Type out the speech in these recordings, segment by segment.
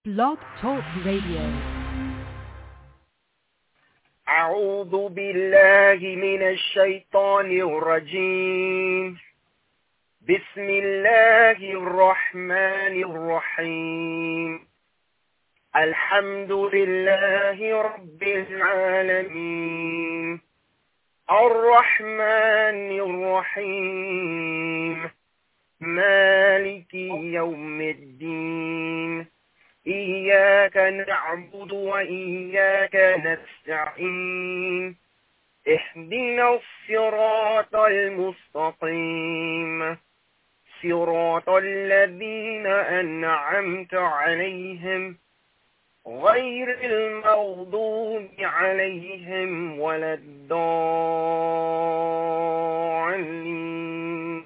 Blog Talk Radio. أعوذ بالله من الشيطان الرجيم. بسم الله الرحمن الرحيم. الحمد لله رب العالمين الرحمن الرحيم مالك يوم الدين إياك نعبد وإياك نستعين اهدنا الصراط المستقيم صراط الذين أنعمت عليهم غير المغضوب عليهم ولا الضالين.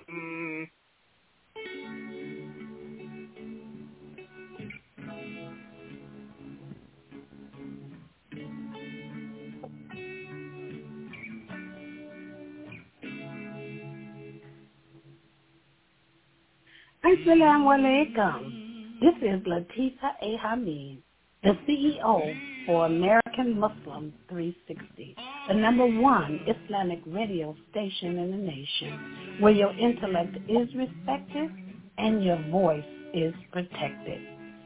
Assalamu alaikum. This is Latifa A. Hamid, the CEO for American Muslim 360, the #1 Islamic radio station in the nation, where your intellect is respected and your voice is protected.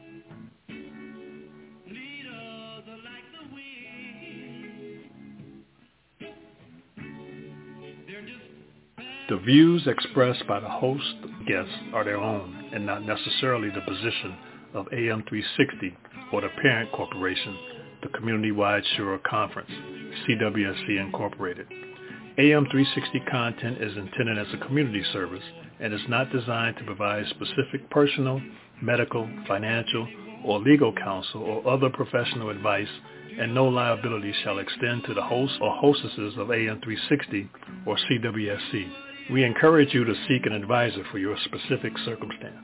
The views expressed by the host and guests are their own and not necessarily the position of AM 360 or the parent corporation, the Community-Wide Shura Conference, CWSC Incorporated. AM 360 content is intended as a community service and is not designed to provide specific personal, medical, financial, or legal counsel or other professional advice, and no liability shall extend to the hosts or hostesses of AM 360 or CWSC. We encourage you to seek an advisor for your specific circumstance.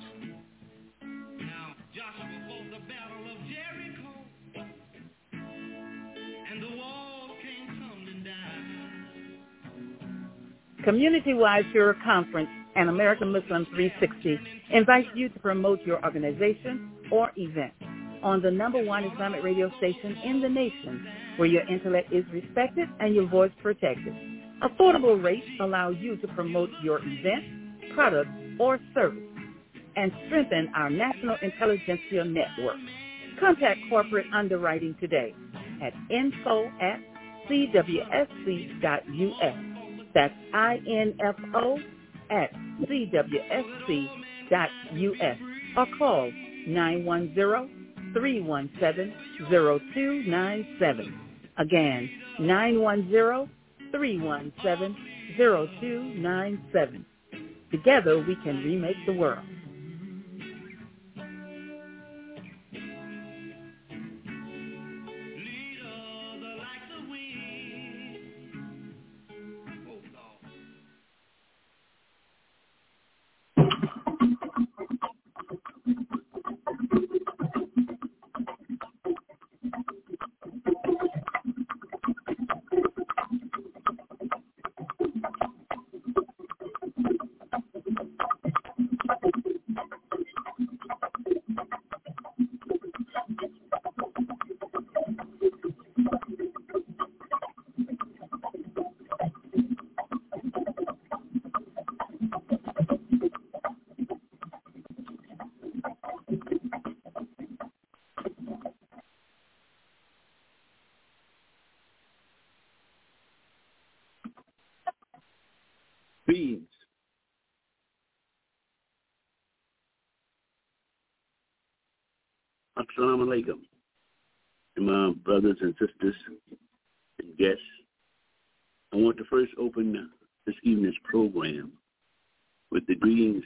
Community-Wide Shura Conference and American Muslim 360 invites you to promote your organization or event on the #1 Islamic radio station in the nation, where your intellect is respected and your voice protected. Affordable rates allow you to promote your event, product, or service and strengthen our national intelligentsia network. Contact corporate underwriting today at info@cwsc.us. That's info@cwsc.us, or call 910-317-0297. Again, 910-317-0297. Together we can remake the world. Assalamu alaikum to my brothers and sisters and guests. I want to first open this evening's program with the greetings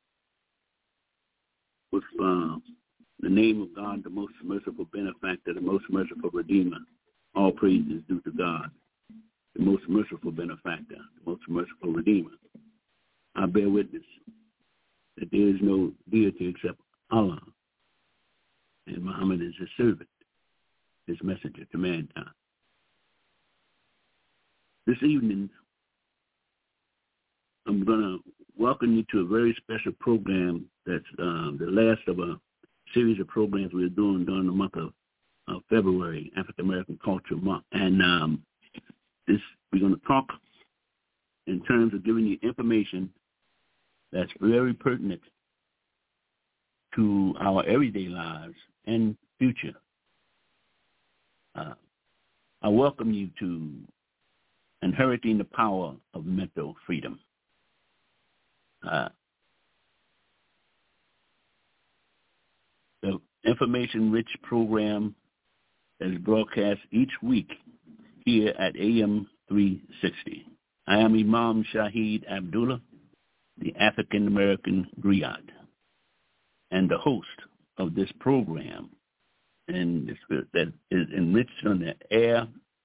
with the name of God, the most merciful benefactor, the most merciful redeemer. All praise is due to God, the most merciful benefactor, the most merciful redeemer. I bear witness that there is no deity except Allah, and Muhammad is his servant, his messenger to mankind. This evening, I'm going to welcome you to a very special program that's the last of a series of programs we're doing during the month of February, African American Culture Month. And we're going to talk in terms of giving you information that's very pertinent to our everyday lives and future. I welcome you to Inheriting the Power of Mental Freedom. The information-rich program is broadcast each week here at AM 360. I am Imam Shahid Abdullah, the African-American griot, and the host of this program, and that is enriched on the air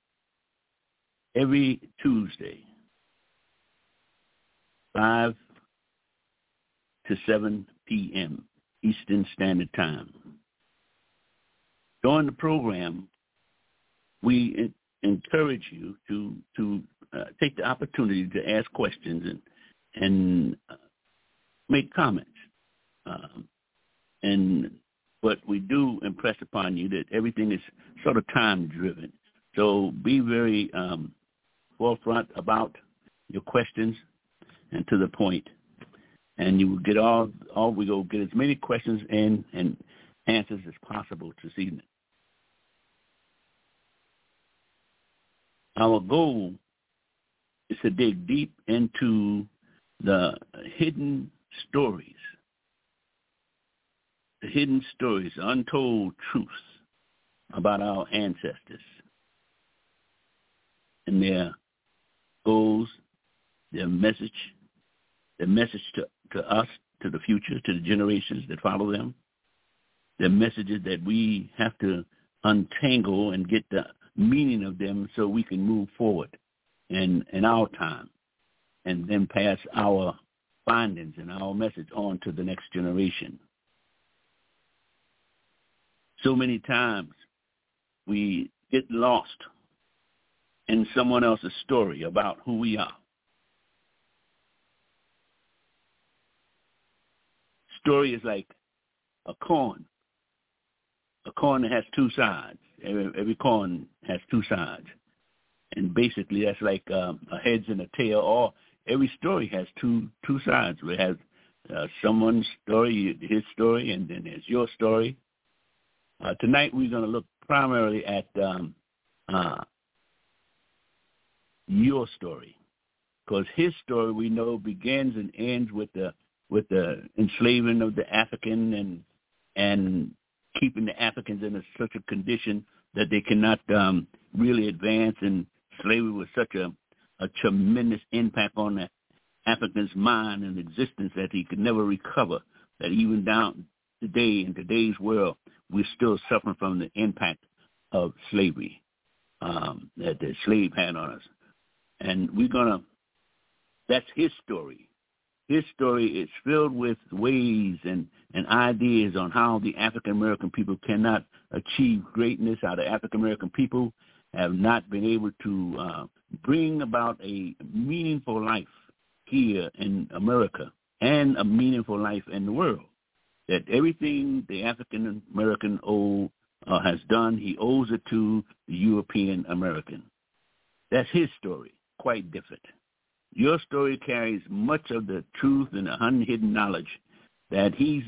every Tuesday, 5 to 7 p.m. Eastern Standard Time. During the program, we encourage you to take the opportunity to ask questions and make comments. But we do impress upon you that everything is sort of time-driven. So be very forefront about your questions and to the point. And you will get we will get as many questions in and answers as possible this evening. Our goal is to dig deep into the hidden stories, untold truths about our ancestors and their goals, their message to us, to the future, to the generations that follow them, their messages that we have to untangle and get the meaning of them so we can move forward in our time and then pass our findings and our message on to the next generation. So many times we get lost in someone else's story about who we are. Story is like a coin. A coin that has two sides. Every coin has two sides. And basically that's like a heads and a tail, or every story has two sides. We have someone's story, his story, and then there's your story. Tonight we're going to look primarily at your story, because his story we know begins and ends with the enslaving of the African and keeping the Africans in such a condition that they cannot really advance, and slavery was such a tremendous impact on the African's mind and existence that he could never recover, that even down today, in today's world, we're still suffering from the impact of slavery that the slave had on us. And that's his story. His story is filled with ways and ideas on how the African-American people cannot achieve greatness, how the African-American people have not been able to bring about a meaningful life here in America and a meaningful life in the world. That everything the African-American has done, he owes it to the European-American. That's his story, quite different. Your story carries much of the truth and the unhidden knowledge that he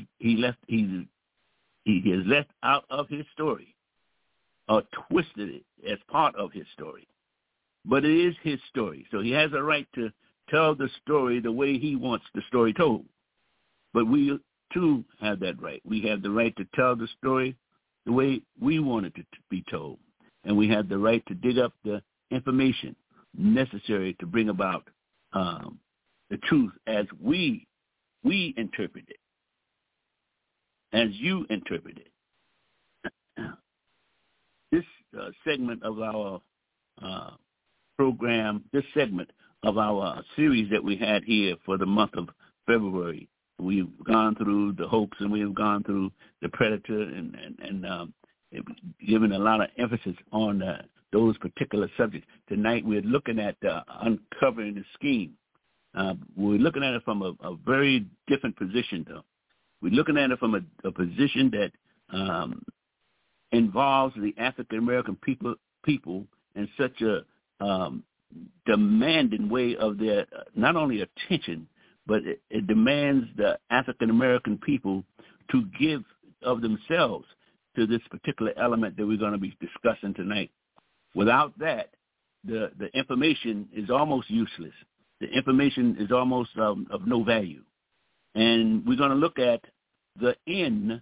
has left out of his story, or twisted it as part of his story. But it is his story, so he has a right to tell the story the way he wants the story told. But we too have that right. We have the right to tell the story the way we want it to be told, and we have the right to dig up the information necessary to bring about the truth as we interpret it, as you interpret it. This segment of our program, this segment of our series that we had here for the month of February, we've gone through the hoax and we've gone through the predator and given a lot of emphasis on those particular subjects. Tonight we're looking at uncovering the scheme. We're looking at it from a very different position, though. We're looking at it from a position that involves the African American people in such a demanding way of their not only attention, but it demands the African American people to give of themselves to this particular element that we're going to be discussing tonight. Without that, the information is almost useless. The information is almost of no value. And we're going to look at the end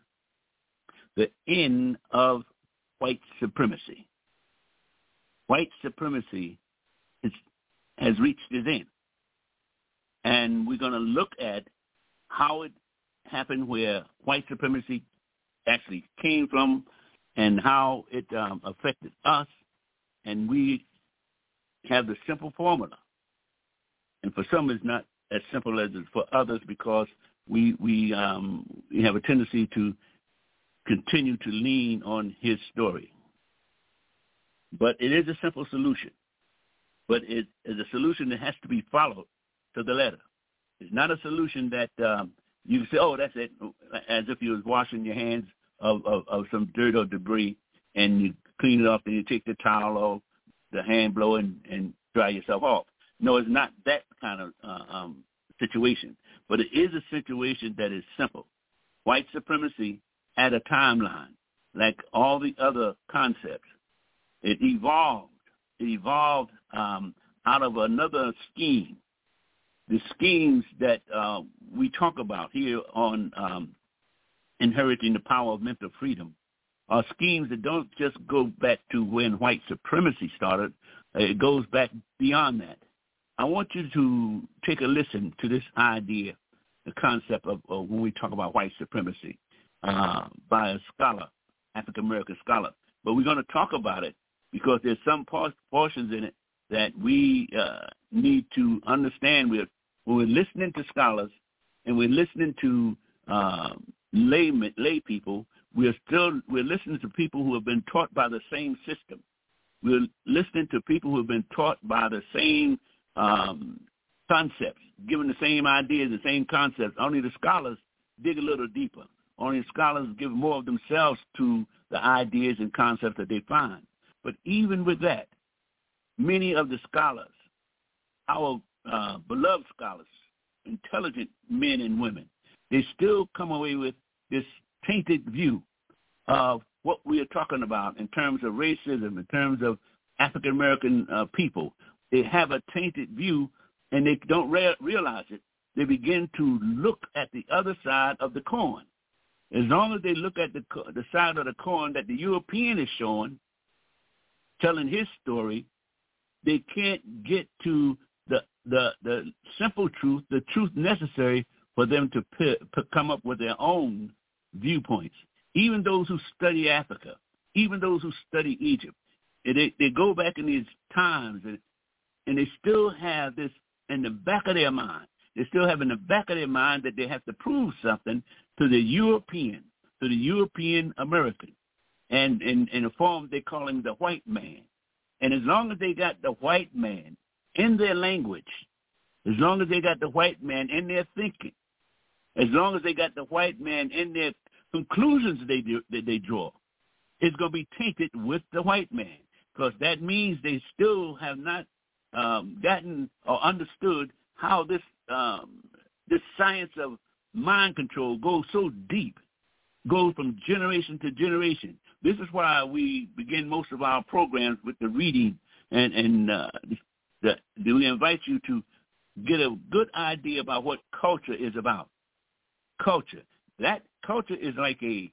of white supremacy. White supremacy has reached its end. And we're going to look at how it happened, where white supremacy actually came from, and how it affected us. And we have the simple formula. And for some, it's not as simple as it's for others, because we have a tendency to continue to lean on his story. But it is a simple solution. But it is a solution that has to be followed to the letter. It's not a solution that you can say, oh, that's it, as if you was washing your hands of some dirt or debris, and you clean it off, and you take the towel off, the hand blower, and dry yourself off. No, it's not that kind of situation. But it is a situation that is simple. White supremacy had a timeline, like all the other concepts. It evolved. It evolved out of another scheme. The schemes that we talk about here on Inheriting the Power of Mental Freedom are schemes that don't just go back to when white supremacy started. It goes back beyond that. I want you to take a listen to this idea, the concept of when we talk about white supremacy by a scholar, African-American scholar. But we're going to talk about it because there's some portions in it that we need to understand. When we're listening to scholars and we're listening to lay people, we're listening to people who have been taught by the same system. We're listening to people who have been taught by the same concepts, given the same ideas, the same concepts. Only the scholars dig a little deeper. Only the scholars give more of themselves to the ideas and concepts that they find. But even with that, many of the scholars, our beloved scholars, intelligent men and women, they still come away with this tainted view of what we are talking about in terms of racism, in terms of African-American people. They have a tainted view, and they don't realize it. They begin to look at the other side of the coin. As long as they look at the side of the coin that the European is showing, telling his story, they can't get to the simple truth, the truth necessary for them to come up with their own viewpoints. Even those who study Africa, even those who study Egypt, they go back in these times and they still have this in the back of their mind. They still have in the back of their mind that they have to prove something to the European American, and in a form they call him the white man. And as long as they got the white man in their language, as long as they got the white man in their thinking, as long as they got the white man in their conclusions that they draw, it's going to be tainted with the white man, because that means they still have not gotten or understood how this science of mind control goes so deep, goes from generation to generation. This is why we begin most of our programs with the reading, and we invite you to get a good idea about what culture is about. Culture. That culture is like a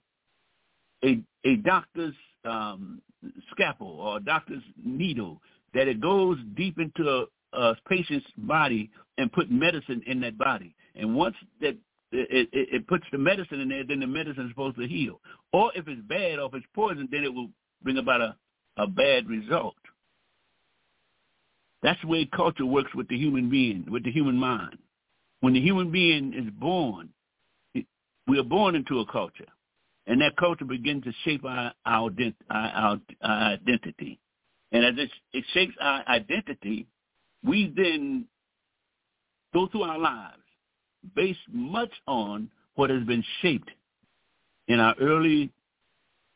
doctor's scalpel or a doctor's needle, that it goes deep into a patient's body and put medicine in that body. And once that it puts the medicine in there, then the medicine is supposed to heal. Or if it's bad or if it's poison, then it will bring about a bad result. That's the way culture works with the human being, with the human mind. When the human being is born, we are born into a culture, and that culture begins to shape our identity. And as it shapes our identity, we then go through our lives based much on what has been shaped in our early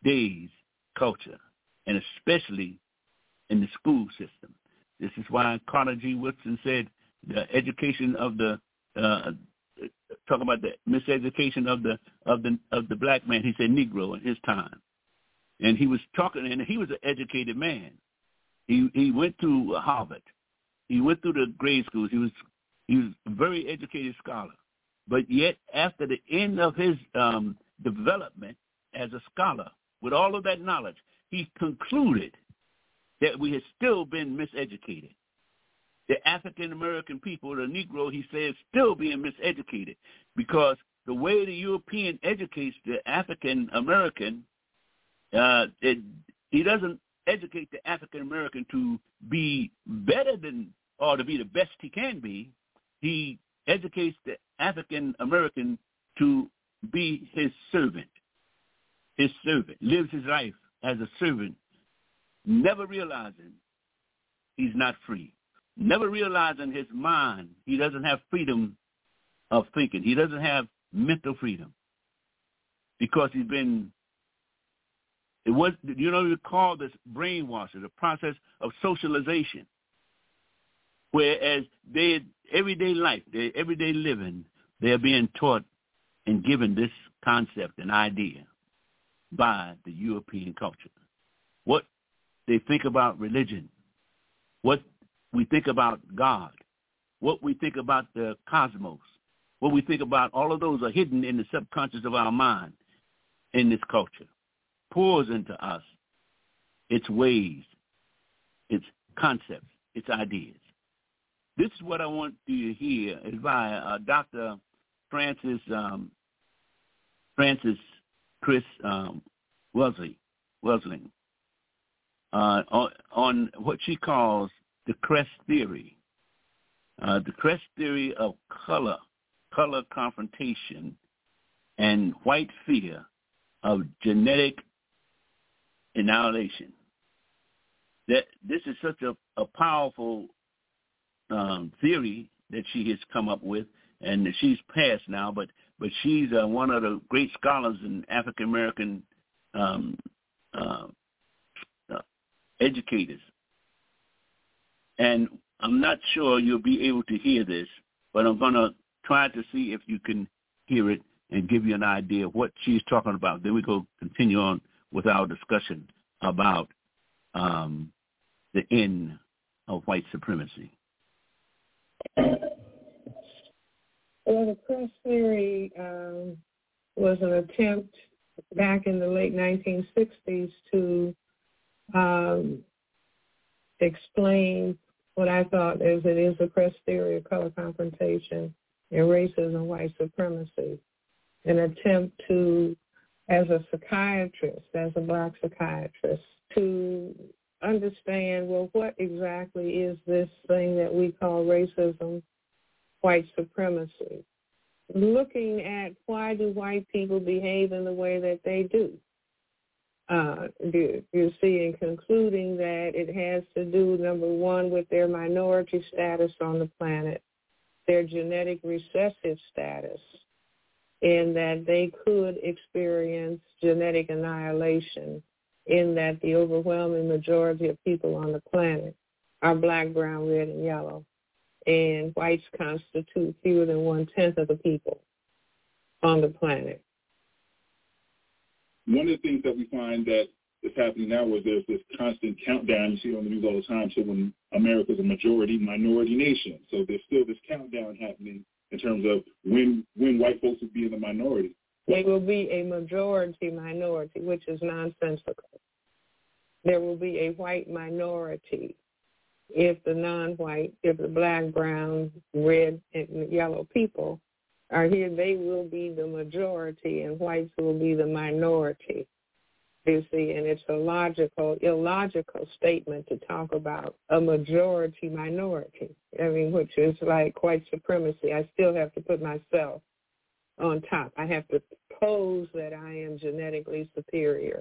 today's culture, and especially in the school system. This is why Carter G. Woodson said the education of the talk about the miseducation of the black man. He said Negro in his time, and he was talking, and he was an educated man. He went to Harvard. He went through the grade schools. He was a very educated scholar. But yet, after the end of his development as a scholar, with all of that knowledge, he concluded that we had still been miseducated. The African-American people, the Negro, he says, still being miseducated, because the way the European educates the African-American, he doesn't educate the African-American to be better than, or to be the best he can be. He educates the African-American to be his servant, lives his life as a servant, never realizing he's not free, never realizing his mind, he doesn't have freedom of thinking. He doesn't have mental freedom because he's been, you call this brainwashing, the process of socialization, whereas their everyday life, their everyday living, they're being taught and given this concept and idea by the European culture. What they think about religion, what we think about God, what we think about the cosmos, what we think about, all of those are hidden in the subconscious of our mind in this culture. Pours into us its ways, its concepts, its ideas. This is what I want you to hear is by Dr. Frances Chris Welsing on what she calls the crest theory. The crest theory of color confrontation, and white fear of genetic annihilation. That this is such a powerful theory that she has come up with, and she's passed now, but she's one of the great scholars in African American educators. And I'm not sure you'll be able to hear this, but I'm going to try to see if you can hear it and give you an idea of what she's talking about. Then we go continue on with our discussion about the end of white supremacy. Well, the crest theory was an attempt back in the late 1960s to explain what I thought is the crest theory of color confrontation and racism, white supremacy, an attempt to, as a psychiatrist, as a black psychiatrist, to understand, well, what exactly is this thing that we call racism, white supremacy? Looking at why do white people behave in the way that they do. You see, in concluding that it has to do, number one, with their minority status on the planet, their genetic recessive status, in that they could experience genetic annihilation, in that the overwhelming majority of people on the planet are black, brown, red, and yellow, and whites constitute fewer than 1/10 of the people on the planet. One of the things that we find that is happening now is there's this constant countdown. You see it on the news all the time. So when America's a minority nation, so there's still this countdown happening in terms of when white folks will be in the minority. They will be a majority minority, which is nonsensical. There will be a white minority if the non-white, if the black, brown, red, and yellow people are here. They will be the majority, and whites will be the minority. You see, and it's illogical statement to talk about a majority minority. I mean, which is like white supremacy. I still have to put myself on top. I have to pose that I am genetically superior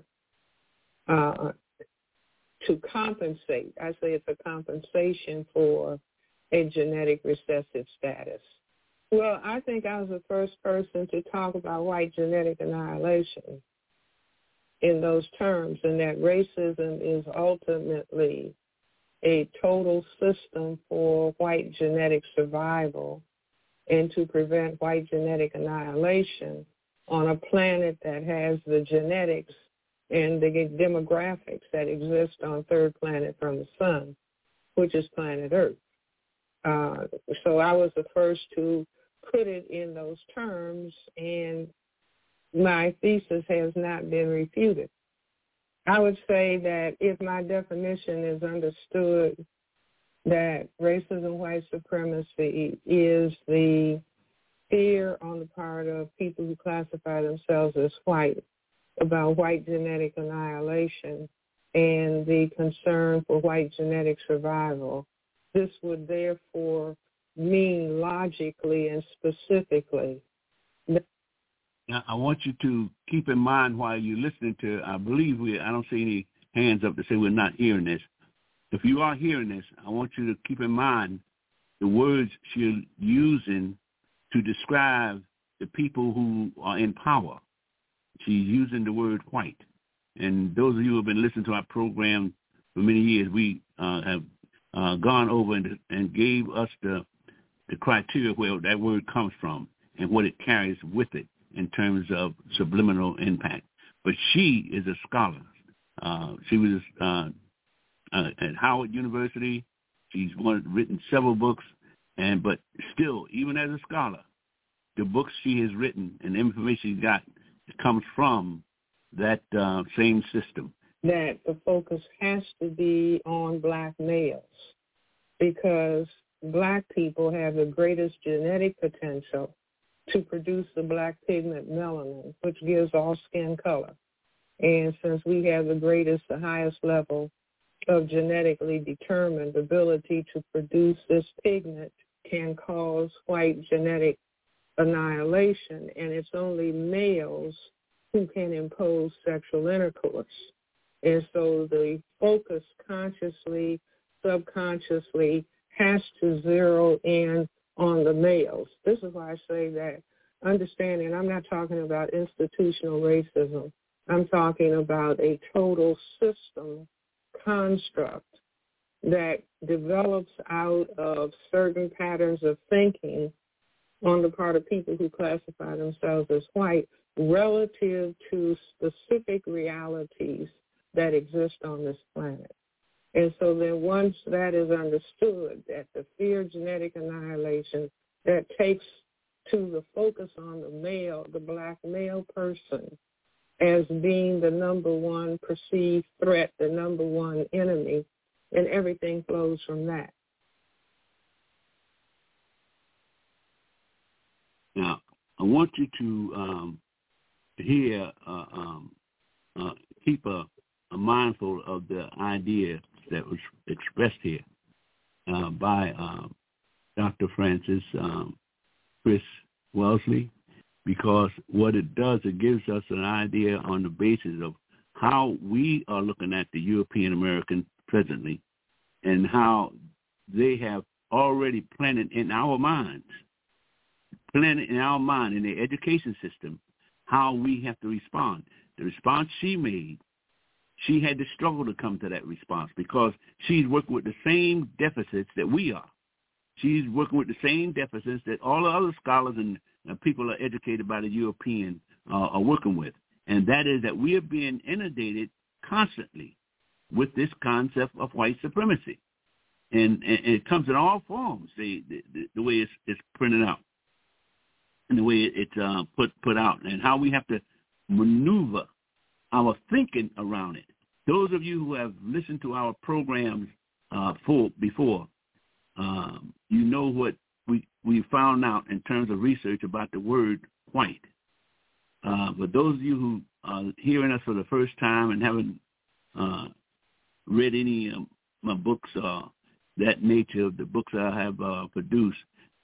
to compensate. I say it's a compensation for a genetic recessive status. Well, I think I was the first person to talk about white genetic annihilation. in those terms, and that racism is ultimately a total system for white genetic survival and to prevent white genetic annihilation on a planet that has the genetics and the demographics that exist on third planet from the sun, which is planet Earth. So I was the first to put it in those terms, and my thesis has not been refuted. I would say that if my definition is understood, that racism, white supremacy is the fear on the part of people who classify themselves as white about white genetic annihilation and the concern for white genetic survival. This would therefore mean logically and specifically. Now, I want you to keep in mind while you're listening to, I don't see any hands up to say we're not hearing this. If you are hearing this, I want you to keep in mind the words she's using to describe the people who are in power. She's using the word white. And those of you who have been listening to our program for many years, we have gone over and gave us the criteria where that word comes from and what it carries with it in terms of subliminal impact. But she is a scholar. She was at Howard University. She's written several books, but still, even as a scholar, the books she has written and the information she got comes from that same system. That the focus has to be on black males because black people have the greatest genetic potential to produce the black pigment melanin, which gives all skin color. And since we have the highest level of genetically determined ability to produce this pigment can cause white genetic annihilation, and it's only males who can impose sexual intercourse. And so the focus consciously, subconsciously has to zero in on the males. This is why I say that understanding, I'm not talking about institutional racism. I'm talking about a total system construct that develops out of certain patterns of thinking on the part of people who classify themselves as white relative to specific realities that exist on this planet. And so then once that is understood, that the fear of genetic annihilation that takes to the focus on the male, the black male person, as being the number one perceived threat, the number one enemy, and everything flows from that. Now, I want you to keep a mindful of the idea that was expressed here by Dr. Francis Chris Wellesley, because what it does, it gives us an idea on the basis of how we are looking at the European American presently and how they have already planted in our minds, in the education system, how we have to respond. The response she made, she had to struggle to come to that response because she's working with the same deficits that we are. She's working with the same deficits that all the other scholars and people are educated by the European are working with. And that is that we are being inundated constantly with this concept of white supremacy. And it comes in all forms, the way it's printed out and the way it's put out, and how we have to maneuver our thinking around it. Those of you who have listened to our programs before, you know what we found out in terms of research about the word white. But those of you who are hearing us for the first time and haven't read any of my books, that nature of the books I have produced,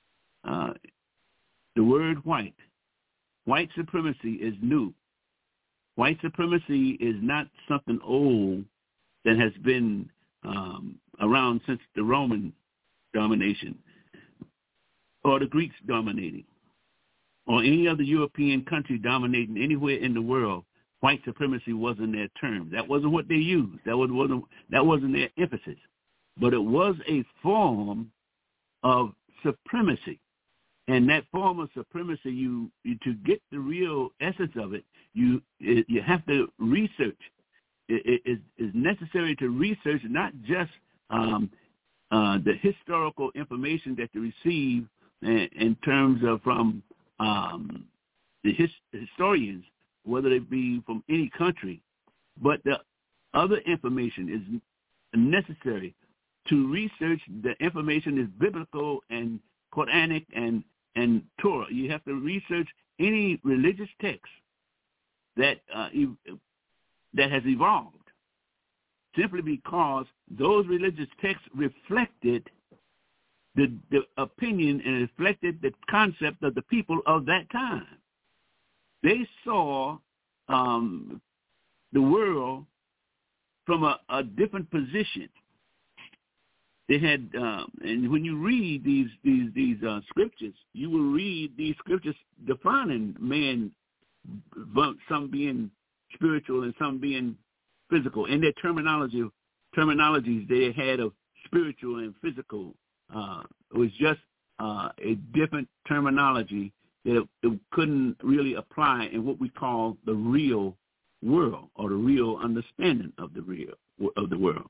the word white supremacy is new. White supremacy is not something old that has been around since the Roman domination or the Greeks dominating or any other European country dominating anywhere in the world. white supremacy wasn't their term. That wasn't what they used. That wasn't their emphasis. But it was a form of supremacy. And that form of supremacy, you to get the real essence of it, you have to research. It is necessary to research not just the historical information that you receive in terms of from the historians, whether it be from any country, but the other information is necessary to research. The information is biblical and Quranic and Torah. You have to research any religious text that has evolved, simply because those religious texts reflected the opinion and reflected the concept of the people of that time. They saw the world from a different position. They had, and when you read these scriptures, you will read these scriptures defining man, some being spiritual and some being physical. And their terminologies they had of spiritual and physical was just a different terminology that it couldn't really apply in what we call the real world or the real understanding of the world.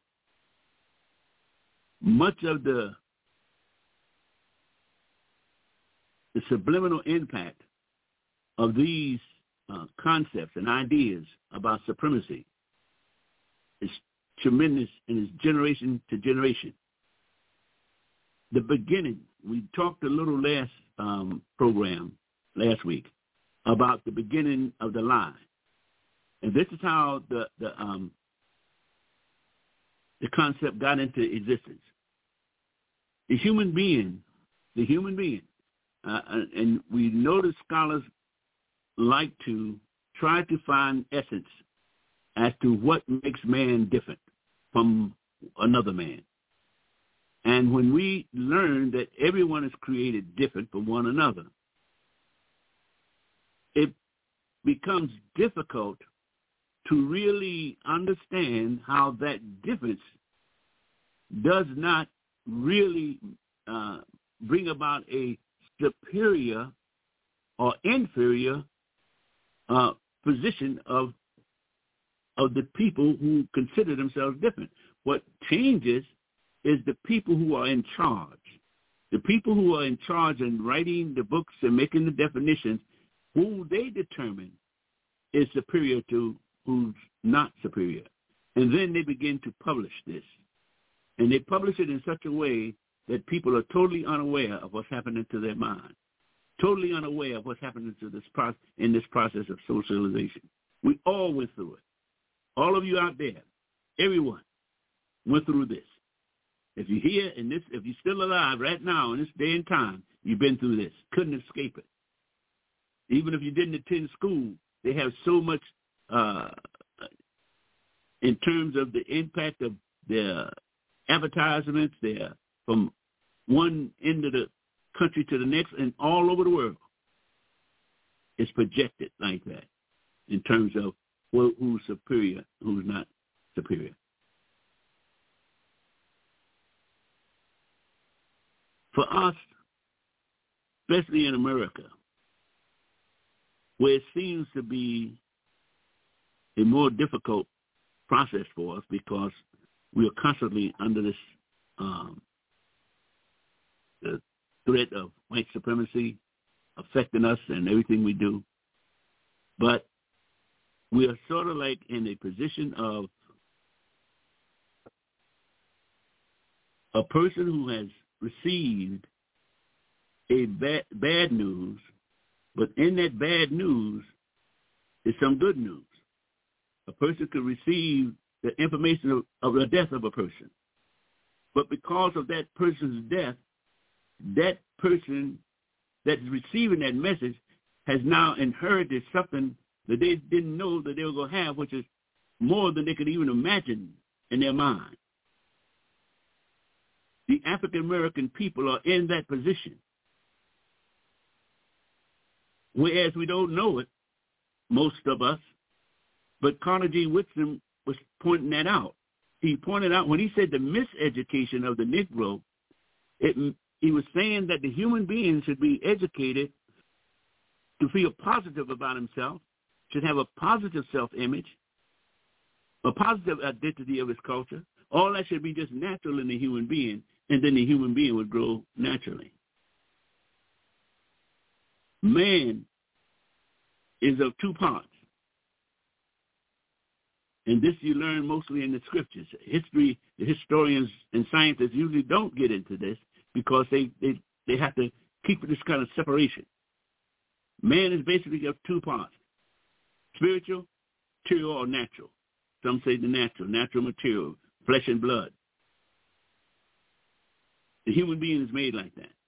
Much of the subliminal impact of these concepts and ideas about supremacy is tremendous and is generation to generation. The beginning, we talked a little last week about the beginning of the lie. And this is how the concept got into existence. The human being, and we notice scholars like to try to find essence as to what makes man different from another man. And when we learn that everyone is created different from one another, it becomes difficult to really understand how that difference does not really bring about a superior or inferior position of the people who consider themselves different. What changes is the people who are in charge. The people who are in charge and writing the books and making the definitions, who they determine is superior to who's not superior. And then they begin to publish this. And they publish it in such a way that people are totally unaware of what's happening to their mind, totally unaware of what's happening to this in this process of socialization. We all went through it. All of you out there, everyone went through this. If you're here and if you're still alive right now in this day and time, you've been through this. Couldn't escape it. Even if you didn't attend school, they have so much in terms of the impact of their advertisements, they're from one end of the country to the next and all over the world. It's projected like that in terms of who's superior, who's not superior. For us, especially in America, where it seems to be a more difficult process for us because we are constantly under this the threat of white supremacy affecting us and everything we do. But we are sort of like in a position of a person who has received a bad news, but in that bad news is some good news. A person could receive the information of the death of a person. But because of that person's death, that person that's receiving that message has now inherited something that they didn't know that they were going to have, which is more than they could even imagine in their mind. The African-American people are in that position. Whereas we don't know it, most of us, But Carnegie Whitson was pointing that out. He pointed out when he said the miseducation of the Negro, he was saying that the human being should be educated to feel positive about himself, should have a positive self-image, a positive identity of his culture. All that should be just natural in the human being, and then the human being would grow naturally. Man is of two parts. And this you learn mostly in the scriptures. History, the historians and scientists usually don't get into this because they have to keep this kind of separation. Man is basically of two parts, spiritual, material, or natural. Some say the natural material, flesh and blood. The human being is made like that.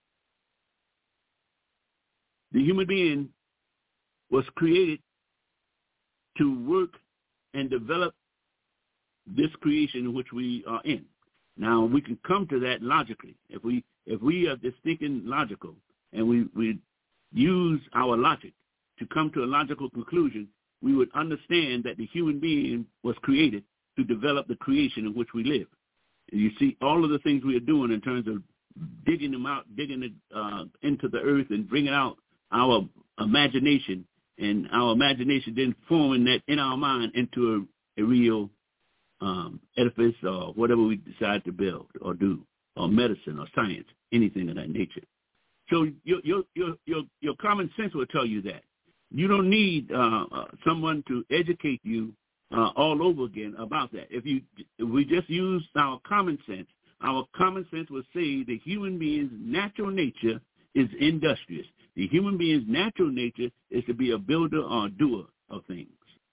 The human being was created to work and develop this creation in which we are in. Now, we can come to that logically. If we are just thinking logical and we use our logic to come to a logical conclusion, we would understand that the human being was created to develop the creation in which we live. And you see all of the things we are doing in terms of digging it into the earth and bringing out our imagination, and our imagination then forming that in our mind into a real edifice or whatever we decide to build or do, or medicine or science, anything of that nature. So your common sense will tell you that. You don't need someone to educate you all over again about that. If we just use our common sense will say the human being's natural nature is industrious. The human being's natural nature is to be a builder or a doer of things.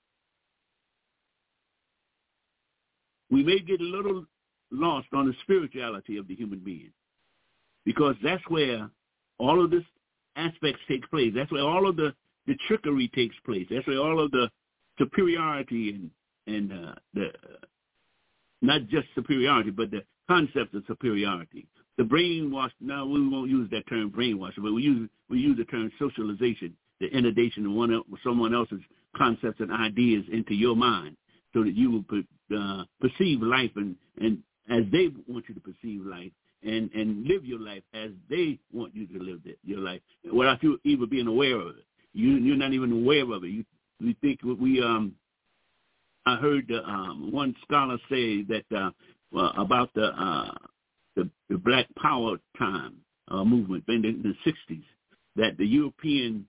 We may get a little lost on the spirituality of the human being because that's where all of this aspects take place. That's where all of the trickery takes place. That's where all of the superiority and the not just superiority, but the concept of superiority. The brainwash, now we won't use that term brainwash, but we use the term socialization, the inundation of someone else's concepts and ideas into your mind so that you will perceive life and as they want you to perceive life and live your life as they want you to live your life without you even being aware of it. You're not even aware of it. You think I heard one scholar say that about the Black Power time movement in the 60s, that the European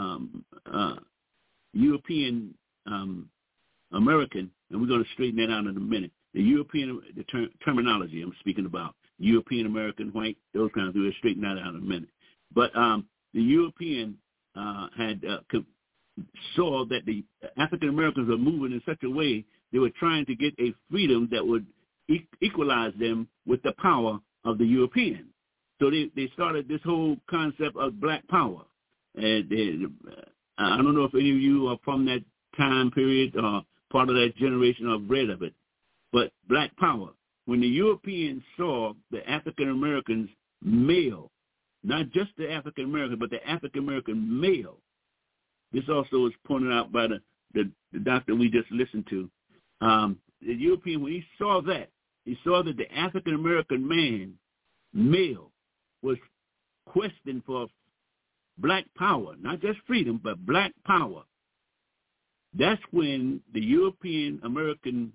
American, and we're going to straighten that out in a minute, the terminology I'm speaking about, European American, white, those kinds of things, we'll straighten that out in a minute. But the European had saw that the African Americans were moving in such a way they were trying to get a freedom that would equalize them with the power of the European. So they started this whole concept of Black Power. And I don't know if any of you are from that time period or part of that generation or have read of it, but Black Power. When the Europeans saw the African Americans male, not just the African American, but the African American male. This also was pointed out by the doctor we just listened to. The European, when he saw that the African American man, male, was questioned for Black power, not just freedom, but Black power. That's when the European American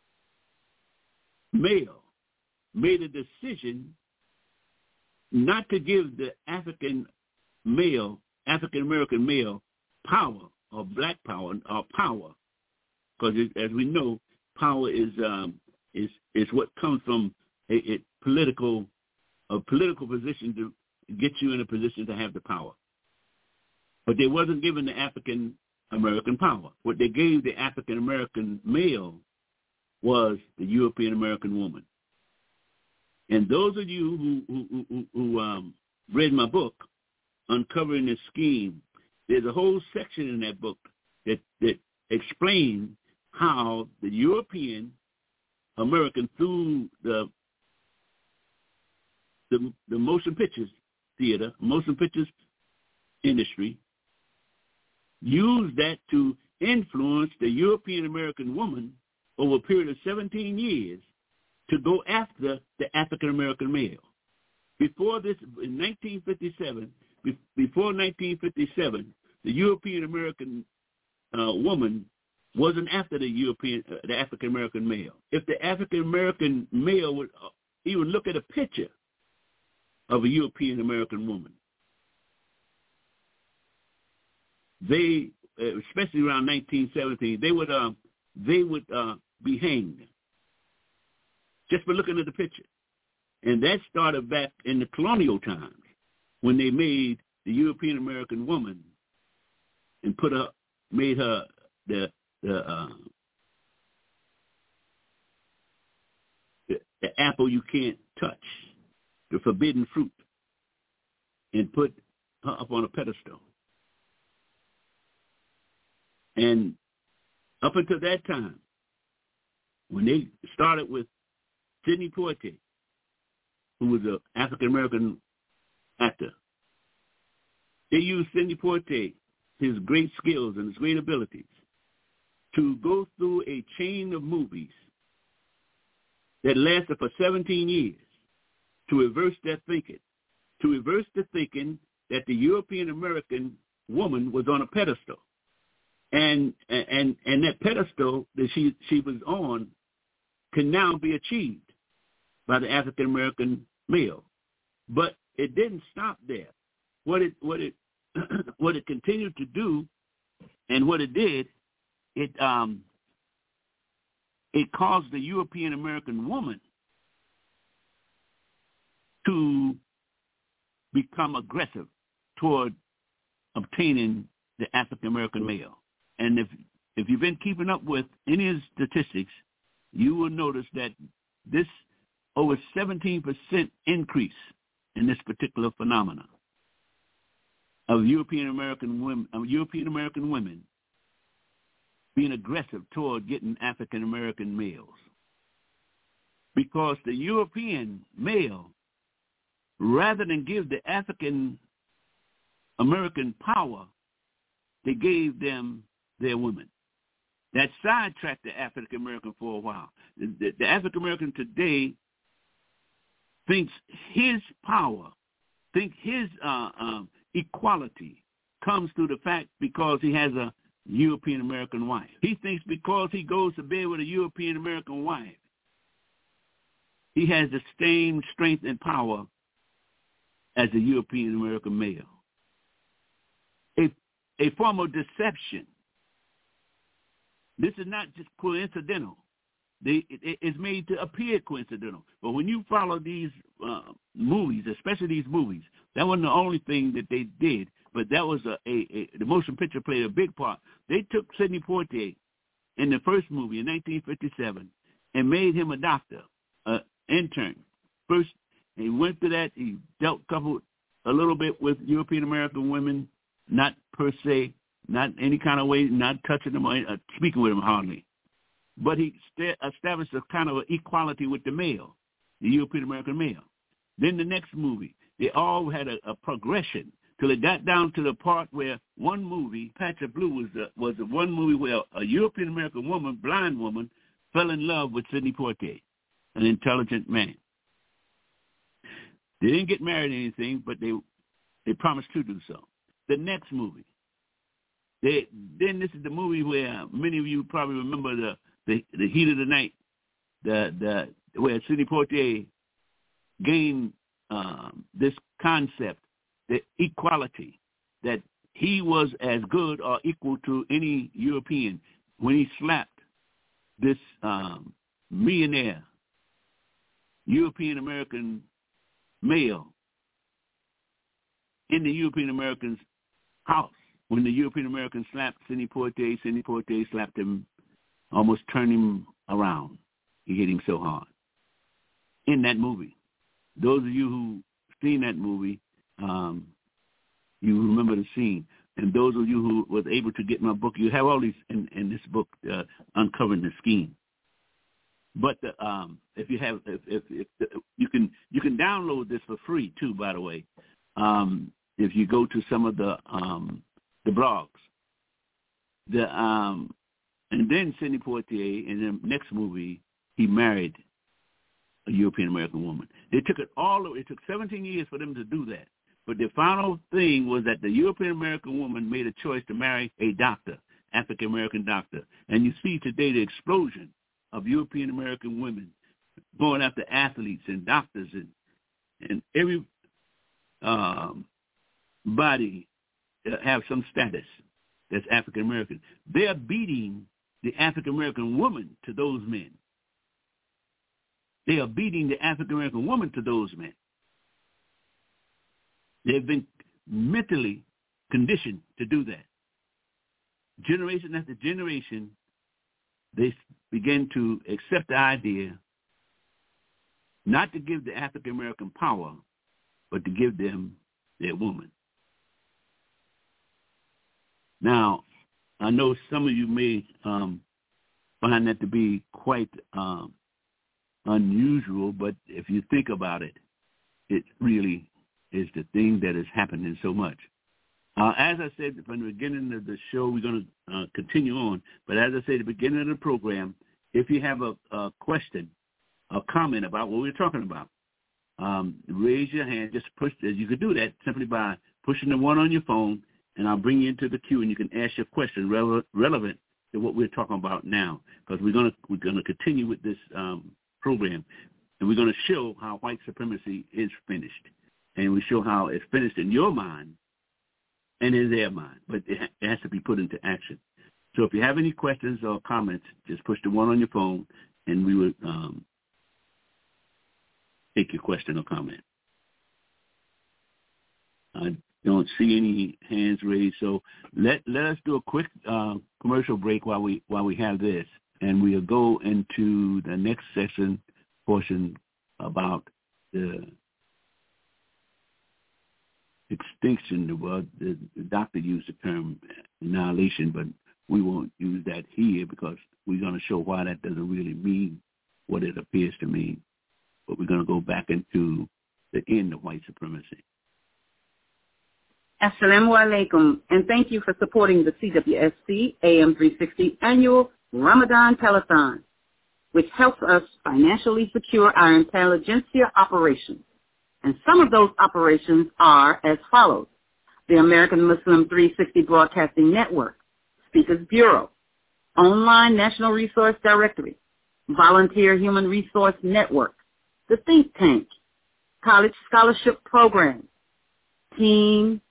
male made a decision not to give the African American male power or Black power or power, because as we know, power is what comes from a political position to get you in a position to have the power. But they wasn't given the African American power. What they gave the African American male was the European American woman. And those of you who read my book, Uncovering This Scheme, there's a whole section in that book that explains how the European American, through the motion pictures theater, motion pictures industry, used that to influenced the European American woman over a period of 17 years to go after the African American male. Before this, in 1957, before 1957, the European American woman wasn't after the African American male. If the African American male would even look at a picture of a European American woman, they, especially around 1917, they would be hanged just for looking at the picture. And that started back in the colonial times when they made the European American woman and made her the apple you can't touch, the forbidden fruit, and put her up on a pedestal. And up until that time, when they started with Sidney Poitier, who was an African-American actor, they used Sidney Poitier, his great skills and his great abilities, to go through a chain of movies that lasted for 17 years to reverse that thinking, to reverse the thinking that the European-American woman was on a pedestal. And that pedestal that she was on can now be achieved by the African American male. But it didn't stop there. What it continued to do, and what it did, it caused the European American woman to become aggressive toward obtaining the African American male. And if you've been keeping up with any of the statistics, you will notice that this over 17% increase in this particular phenomenon of European American women being aggressive toward getting African American males, because the European male, rather than give the African American power, they gave them their women. That sidetracked the African American for a while. The African American today thinks his power, thinks his equality comes through the fact because he has a European American wife. He thinks because he goes to bed with a European American wife, he has the same strength and power as a European American male. A form of deception. This is not just coincidental. It's made to appear coincidental. But when you follow these movies, especially these movies, that wasn't the only thing that they did, but that was the motion picture played a big part. They took Sidney Poitier in the first movie in 1957 and made him a doctor, an intern. First, he went through that. He dealt a little bit with European American women, not per se, not any kind of way, not touching them or speaking with them hardly. But he established a kind of equality with the male, the European American male. Then the next movie, they all had a progression till it got down to the part where one movie, Patch of Blue, was the one movie where a European American woman, blind woman, fell in love with Sidney Poitier, an intelligent man. They didn't get married or anything, but they promised to do so. The next movie, then this is the movie where many of you probably remember the Heat of the Night, where Sidney Poitier gained this concept, the equality, that he was as good or equal to any European when he slapped this millionaire European American male in the European American's house. When the European American slapped Sidney Poitier slapped him, almost turned him around. He hit him so hard. In that movie. Those of you who've seen that movie, you remember the scene. And those of you who was able to get my book, you have all these in this book, Uncovering the Scheme. But if you have, if you can download this for free too, by the way. If you go to some of the blogs, And then Sidney Poitier, in the next movie, he married a European-American woman. They took it it took 17 years for them to do that. But the final thing was that the European-American woman made a choice to marry a doctor, African-American doctor. And you see today the explosion of European-American women going after athletes and doctors and every body have some status that's African-American. They are beating the African-American woman to those men. They are beating the African-American woman to those men. They've been mentally conditioned to do that. Generation after generation, they begin to accept the idea not to give the African-American power, but to give them their woman. Now, I know some of you may find that to be quite unusual, but if you think about it, it really is the thing that is happening so much. As I said from the beginning of the show, we're going to continue on, but as I said at the beginning of the program, if you have a question, a comment about what we're talking about, raise your hand. Just push. You could do that simply by pushing the one on your phone, and I'll bring you into the queue, and you can ask your question relevant to what we're talking about now, because we're gonna continue with this program, and we're going to show how white supremacy is finished, and we show how it's finished in your mind and in their mind, but it has to be put into action. So if you have any questions or comments, just push the one on your phone, and we will take your question or comment. I don't see any hands raised, so let us do a quick commercial break while we have this, and we'll go into the next portion about the extinction. Well, the doctor used the term annihilation, but we won't use that here because we're going to show why that doesn't really mean what it appears to mean. But we're going to go back into the end of white supremacy. Assalamu alaikum, and thank you for supporting the CWSC AM 360 annual Ramadan Telethon, which helps us financially secure our intelligentsia operations. And some of those operations are as follows: the American Muslim 360 Broadcasting Network, Speakers Bureau, Online National Resource Directory, Volunteer Human Resource Network, the Think Tank, College Scholarship Program, Teams,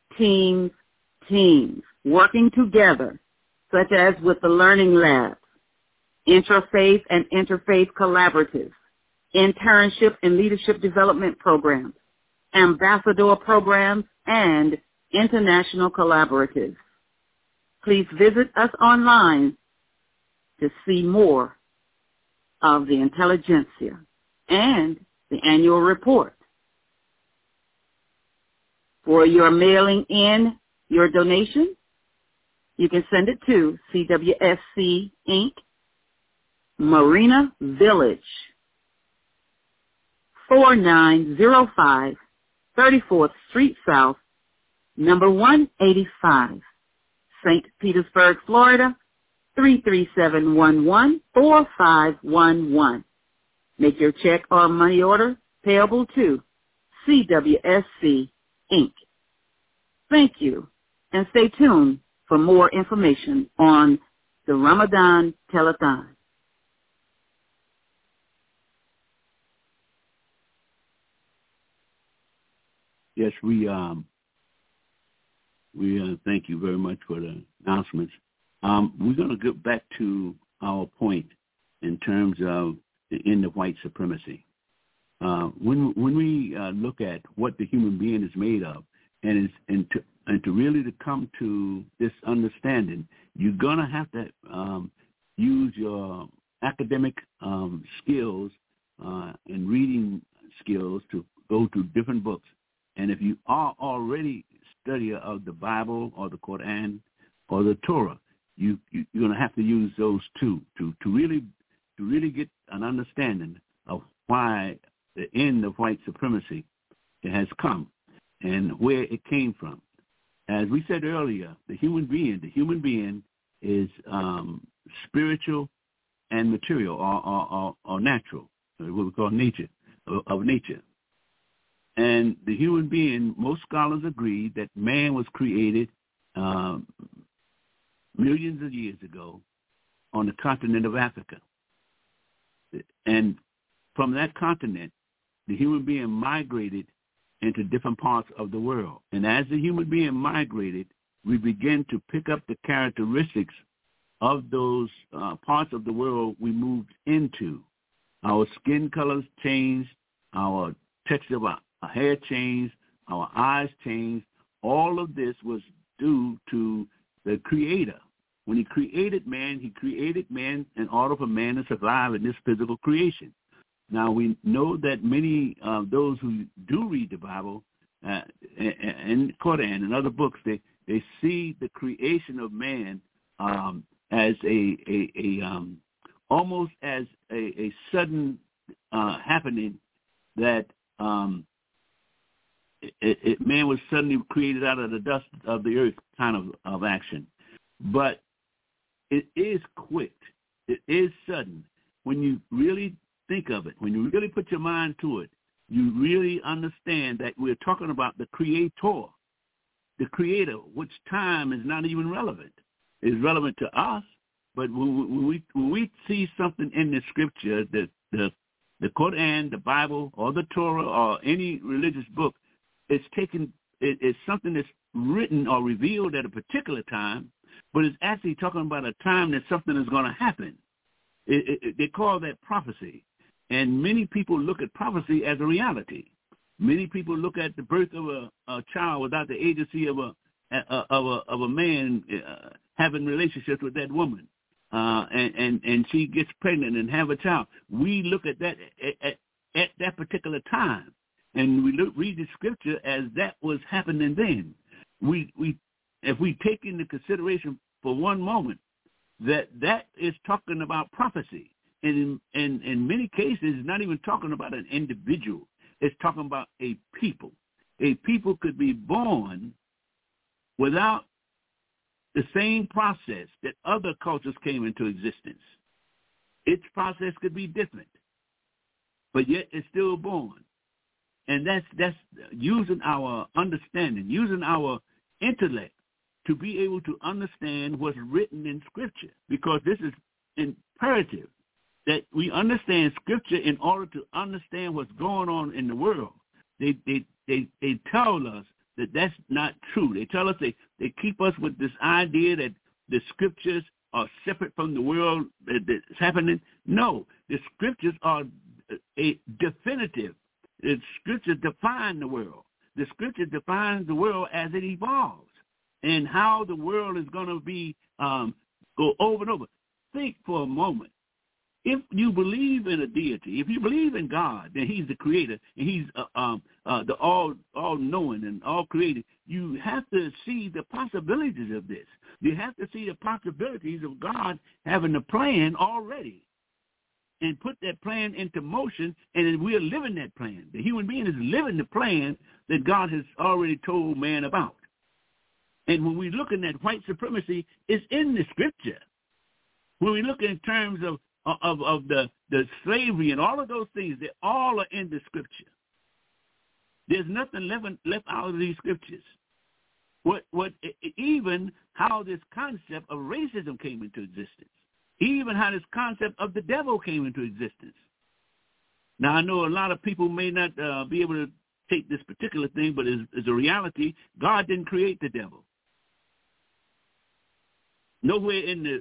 working together, such as with the Learning Labs, Interfaith and Interfaith Collaboratives, Internship and Leadership Development Programs, Ambassador Programs, and International Collaboratives. Please visit us online to see more of the intelligentsia and the annual report. For your mailing in your donation, you can send it to CWSC Inc., Marina Village, 4905 34th Street South, number 185, St. Petersburg, Florida, 33711 4511. Make your check or money order payable to CWSC Inc. Thank you, and stay tuned for more information on the Ramadan Telethon. Yes, we thank you very much for the announcements. We're going to get back to our point in terms of the end of white supremacy. When we look at what the human being is made of, and to really to come to this understanding, you're going to have to use your academic skills and reading skills to go to different books. And if you are already studier of the Bible or the Quran or the Torah, you're going to have to use those two to really get an understanding of why the end of white supremacy has come and where it came from. As we said earlier, the human being is spiritual and material or natural, what we call nature, of nature. And the human being, most scholars agree that man was created millions of years ago on the continent of Africa. And from that continent, the human being migrated into different parts of the world. And as the human being migrated, we begin to pick up the characteristics of those parts of the world we moved into. Our skin colors changed, our texture of our hair changed, our eyes changed. All of this was due to the Creator. When he created man in order for man to survive in this physical creation. Now, we know that many of those who do read the Bible and Quran and other books, they see the creation of man as almost as a sudden happening that man was suddenly created out of the dust of the earth kind of action. But it is quick. It is sudden. When you really think of it, when you really put your mind to it, you really understand that we're talking about the Creator, the Creator, which time is not even relevant. It's relevant to us, but when we see something in the Scripture, the Quran, the Bible, or the Torah, or any religious book, it's something that's written or revealed at a particular time, but it's actually talking about a time that something is going to happen. They call that prophecy. And many people look at prophecy as a reality. Many people look at the birth of a child without the agency of a man having relationships with that woman, and she gets pregnant and have a child. We look at that at that particular time, and we read the Scripture as that was happening then. If we take into consideration for one moment that is talking about prophecy, and in many cases, it's not even talking about an individual. It's talking about a people. A people could be born without the same process that other cultures came into existence. Its process could be different, but yet it's still born. And that's using our understanding, using our intellect to be able to understand what's written in Scripture, because this is imperative that we understand Scripture in order to understand what's going on in the world. They tell us that that's not true. They tell us they keep us with this idea that the Scriptures are separate from the world that's happening. No, the Scriptures are a definitive. The Scriptures define the world. The Scripture defines the world as it evolves and how the world is going to be go over and over. Think for a moment. If you believe in a deity, if you believe in God, then he's the creator, and he's the all-knowing and all-creating, you have to see the possibilities of this. You have to see the possibilities of God having a plan already and put that plan into motion, and we're living that plan. The human being is living the plan that God has already told man about. And when we look at that white supremacy, it's in the Scripture. When we look in terms of the slavery and all of those things, they all are in the Scripture. There's nothing left out of these Scriptures. Even how this concept of racism came into existence, even how this concept of the devil came into existence. Now, I know a lot of people may not be able to take this particular thing, but it's a reality. God didn't create the devil. Nowhere in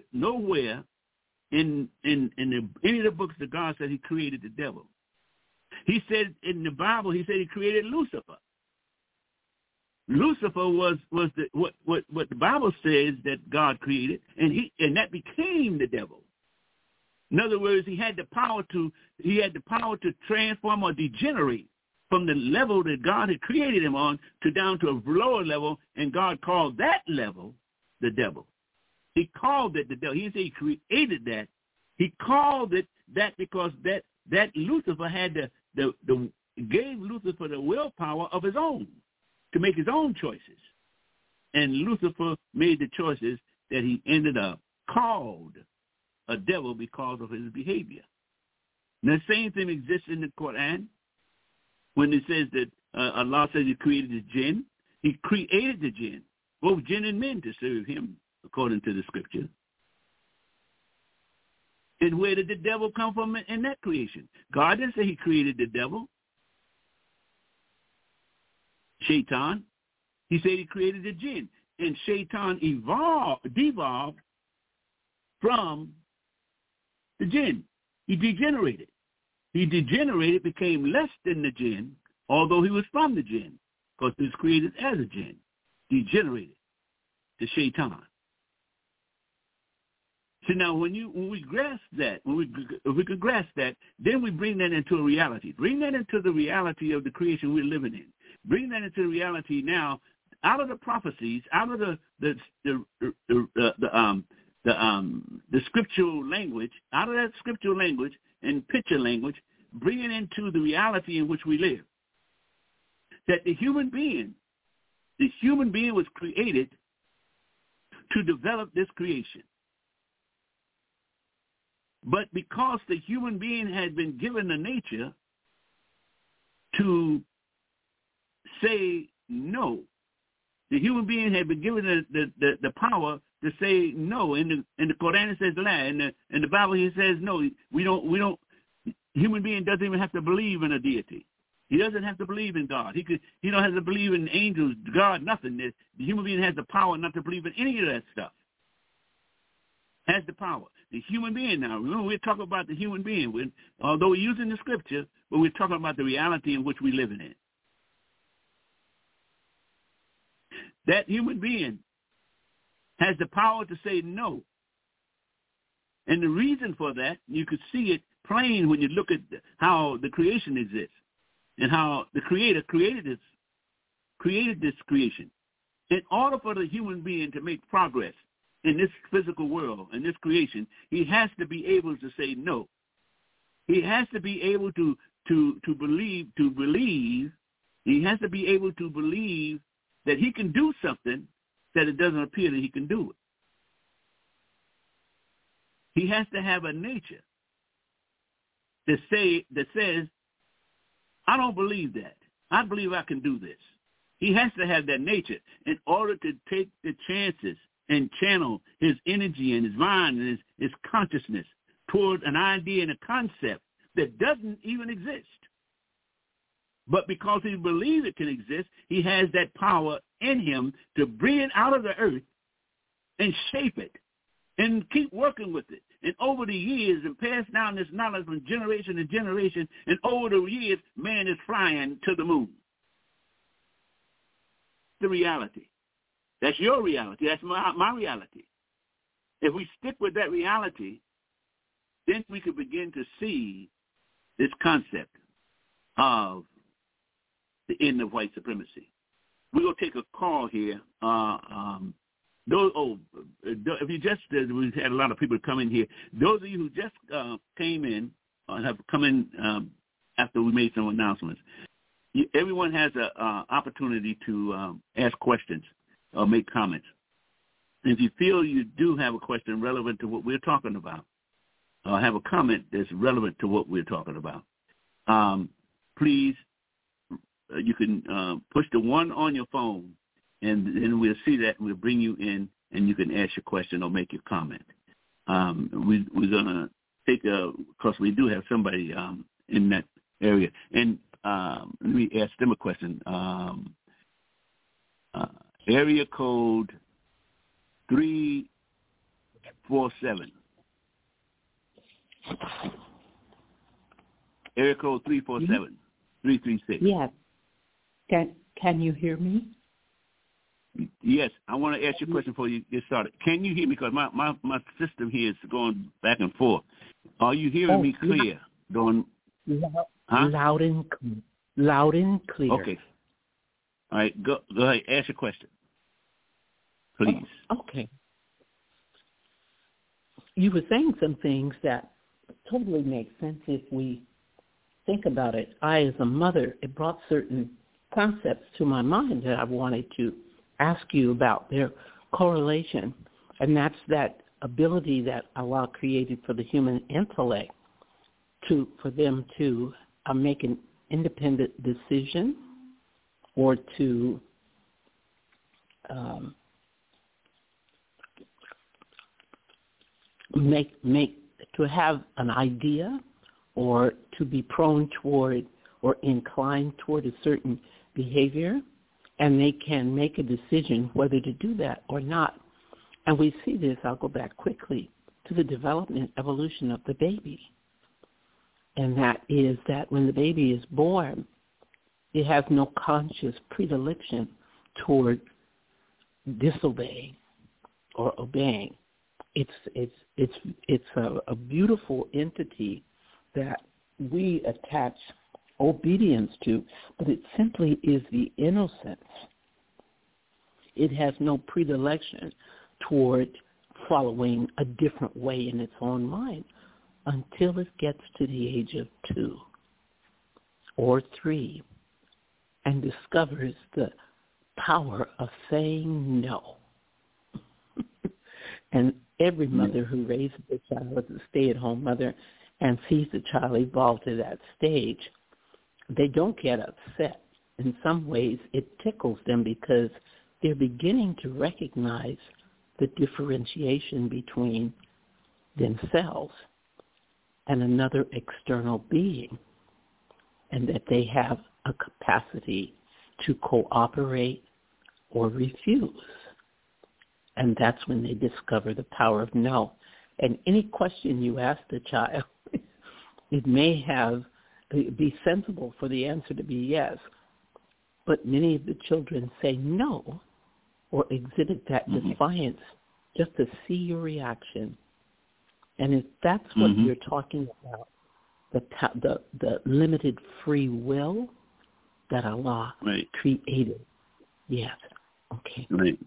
any of the books that God said he created the devil. He said in the Bible, he said he created Lucifer. Lucifer was what the Bible says that God created, and that became the devil. In other words, he had the power to transform or degenerate from the level that God had created him on to down to a lower level, and God called that level the devil. He called it the devil. He didn't say he created that. He called it that because that Lucifer had gave Lucifer the willpower of his own to make his own choices. And Lucifer made the choices that he ended up called a devil because of his behavior. And the same thing exists in the Quran when it says that Allah says he created the jinn. He created the jinn, both jinn and men, to serve him, according to the scripture. And where did the devil come from in that creation? God didn't say he created the devil. Shaitan. He said he created the jinn. And Shaitan devolved from the jinn. He degenerated. Became less than the jinn, although he was from the jinn, because he was created as a jinn. Degenerated to Shaitan. So now when we grasp that, if we can grasp that, then we bring that into a reality. Bring that into the reality of the creation we're living in. Bring that into the reality now, out of the prophecies, out of the scriptural language, out of that scriptural language and picture language, bring it into the reality in which we live. That the human being was created to develop this creation. But because the human being had been given the nature to say no, the human being had been given the power to say no. In the Quran it says la. In the Bible it says no. We don't. Human being doesn't even have to believe in a deity. He doesn't have to believe in God. He don't have to believe in angels, God, nothing. The human being has the power not to believe in any of that stuff. Has the power. The human being now, remember we're talking about the human being. Although we're using the scripture, but we're talking about the reality in which we're living in. That human being has the power to say no. And the reason for that, you could see it plain when you look at how the creation exists and how the Creator created this creation. In order for the human being to make progress in this physical world, in this creation, he has to be able to say no. He has to be able to believe. He has to be able to believe that he can do something that it doesn't appear that he can do it. He has to have a nature that says, I don't believe that. I believe I can do this. He has to have that nature in order to take the chances and channel his energy and his mind and his consciousness toward an idea and a concept that doesn't even exist. But because he believes it can exist, he has that power in him to bring it out of the earth and shape it and keep working with it. And over the years, and pass down this knowledge from generation to generation, and over the years, man is flying to the moon. The reality. That's your reality. That's my reality. If we stick with that reality, then we can begin to see this concept of the end of white supremacy. We're going to take a call here. If you just, we've had a lot of people come in here. Those of you who just came in, have come in after we made some announcements, everyone has an opportunity to ask questions or make comments. And if you feel you do have a question relevant to what we're talking about, or have a comment that's relevant to what we're talking about, please, you can push the 1 on your phone, and then we'll see that, and we'll bring you in, and you can ask your question or make your comment. We're going to take because we do have somebody in that area. And let me ask them a question. Area code 347. Area code 347, 336. Yes. Can you hear me? Yes, I want to ask you a question before you get started. Can you hear me? Because my system here is going back and forth. Are you hearing me clear? Loud and clear. Okay. All right, go ahead. Ask your question, please. Okay. You were saying some things that totally make sense if we think about it. I, as a mother, it brought certain concepts to my mind that I wanted to ask you about their correlation, and that's that ability that Allah created for the human intellect for them to make an independent decision or to to have an idea or to be prone toward or inclined toward a certain behavior, and they can make a decision whether to do that or not. And we see this, I'll go back quickly, to the development, evolution of the baby. And that is that when the baby is born, it has no conscious predilection toward disobeying or obeying. It's a beautiful entity that we attach obedience to, but it simply is the innocence. It has no predilection toward following a different way in its own mind until it gets to the age of 2 or 3 and discovers the power of saying no. And every mother who raises a child as a stay-at-home mother and sees the child evolve to that stage, they don't get upset. In some ways, it tickles them because they're beginning to recognize the differentiation between themselves and another external being, and that they have a capacity to cooperate or refuse. And that's when they discover the power of no. And any question you ask the child, it may be sensible for the answer to be yes, but many of the children say no or exhibit that defiance just to see your reaction. And if that's what you're talking about, the limited free will that Allah created. Yes. Okay. Right.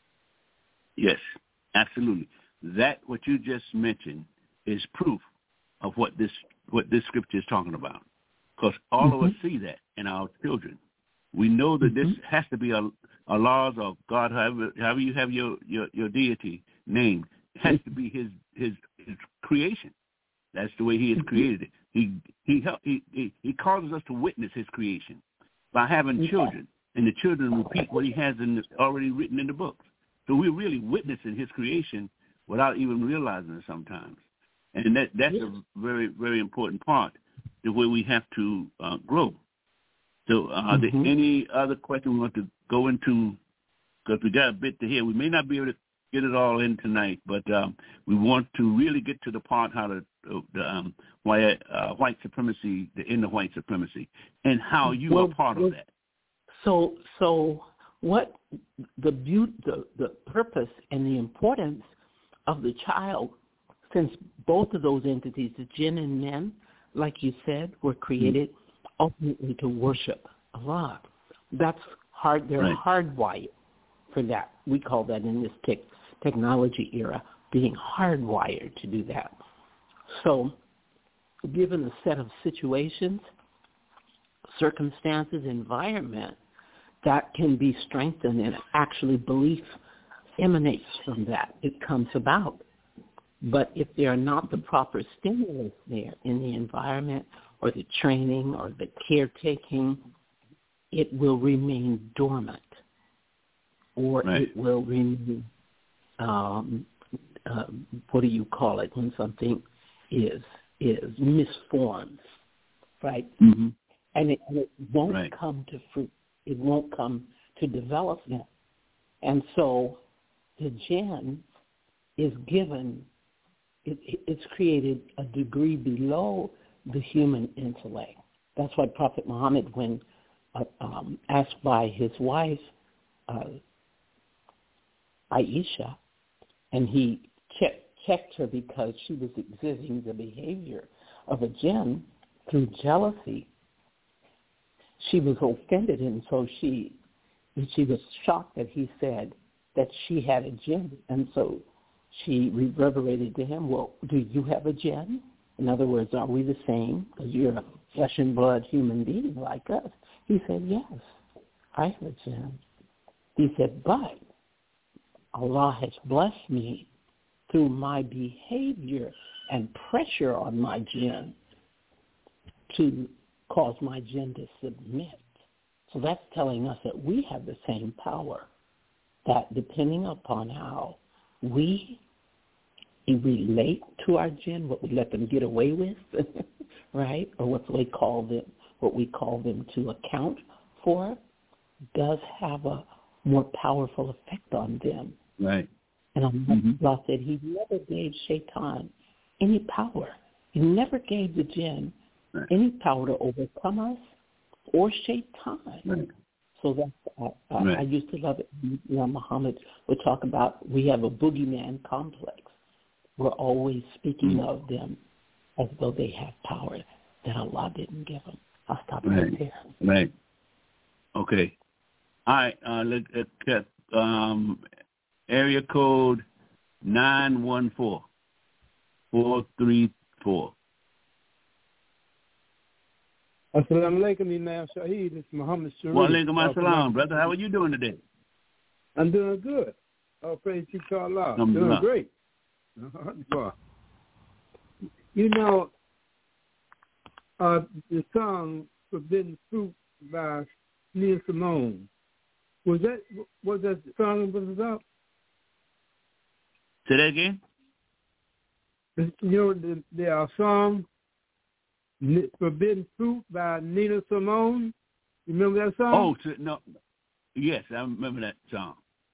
Yes, absolutely. That what you just mentioned is proof of what this scripture is talking about. Because all of us see that in our children. We know that this has to be a laws of God, however you have your deity named. It has to be his creation. That's the way he has created it. He causes us to witness his creation by having children, and the children repeat what he has already written in the books. So we're really witnessing his creation without even realizing it sometimes. And that's a very, very important part, the way we have to grow. So are there any other questions we want to go into? Because we got a bit to hear. We may not be able to get it all in tonight, but we want to really get to the part how the white supremacy, the inner white supremacy, and how you are part of that. So what the purpose and the importance of the child, since both of those entities, the jinn and men, like you said, were created ultimately to worship Allah. That's hard. They're hardwired for that. We call that in this technology era being hardwired to do that. So given a set of situations, circumstances, environment, that can be strengthened, and actually belief emanates from that. It comes about. But if there are not the proper stimulus there in the environment or the training or the caretaking, it will remain dormant, or it will remain, what do you call it, when something is misformed, right? And it won't come to fruit. It won't come to development. And so the jinn is given, it's created a degree below the human intellect. That's why Prophet Muhammad, when asked by his wife, Aisha, and he checked her because she was exhibiting the behavior of a jinn through jealousy, she was offended, and so she was shocked that he said that she had a jinn. And so she reverberated to him, well, do you have a jinn? In other words, are we the same? Because you're a flesh and blood human being like us. He said, yes, I have a jinn. He said, but Allah has blessed me through my behavior and pressure on my jinn to cause my jinn to submit. So that's telling us that we have the same power, that depending upon how we relate to our jinn, what we let them get away with, right, or what we call them to account for, does have a more powerful effect on them. Right. And Allah said He never gave Shaitan any power. He never gave the jinn any power to overcome us or Shaitan. Right. So that's I used to love it. Muhammad would talk about we have a boogeyman complex. We're always speaking of them as though they have power that Allah didn't give them. I'll stop right there. Right. Okay. All right. Look at area code 914-434. Assalamu alaikum, Imam Shaheed. It's Muhammad Sharif. Wa alaikum assalam, brother. How are you doing today? I'm doing good. Oh, praise to Allah. I'm doing great. You know, the song "Forbidden Fruit" by Nina Simone. Was that the song was about? Say that again. You know the song "Forbidden Fruit" by Nina Simone. You remember that song? Oh, no. Yes, I remember that song.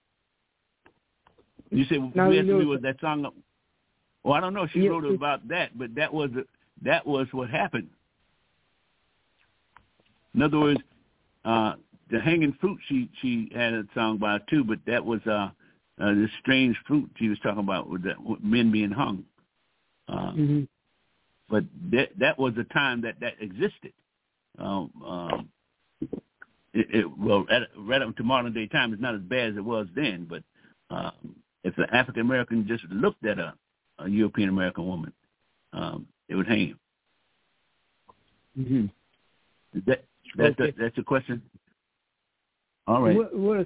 You said was that song? Well, I don't know if she wrote about that, but that was what happened. In other words, the hanging fruit she had a song about too, but that was the strange fruit she was talking about with men being hung. But that was the time that existed. Right up to modern day time, it's not as bad as it was then. But if an African American just looked at a European American woman, it would hang him. That's the question. All right.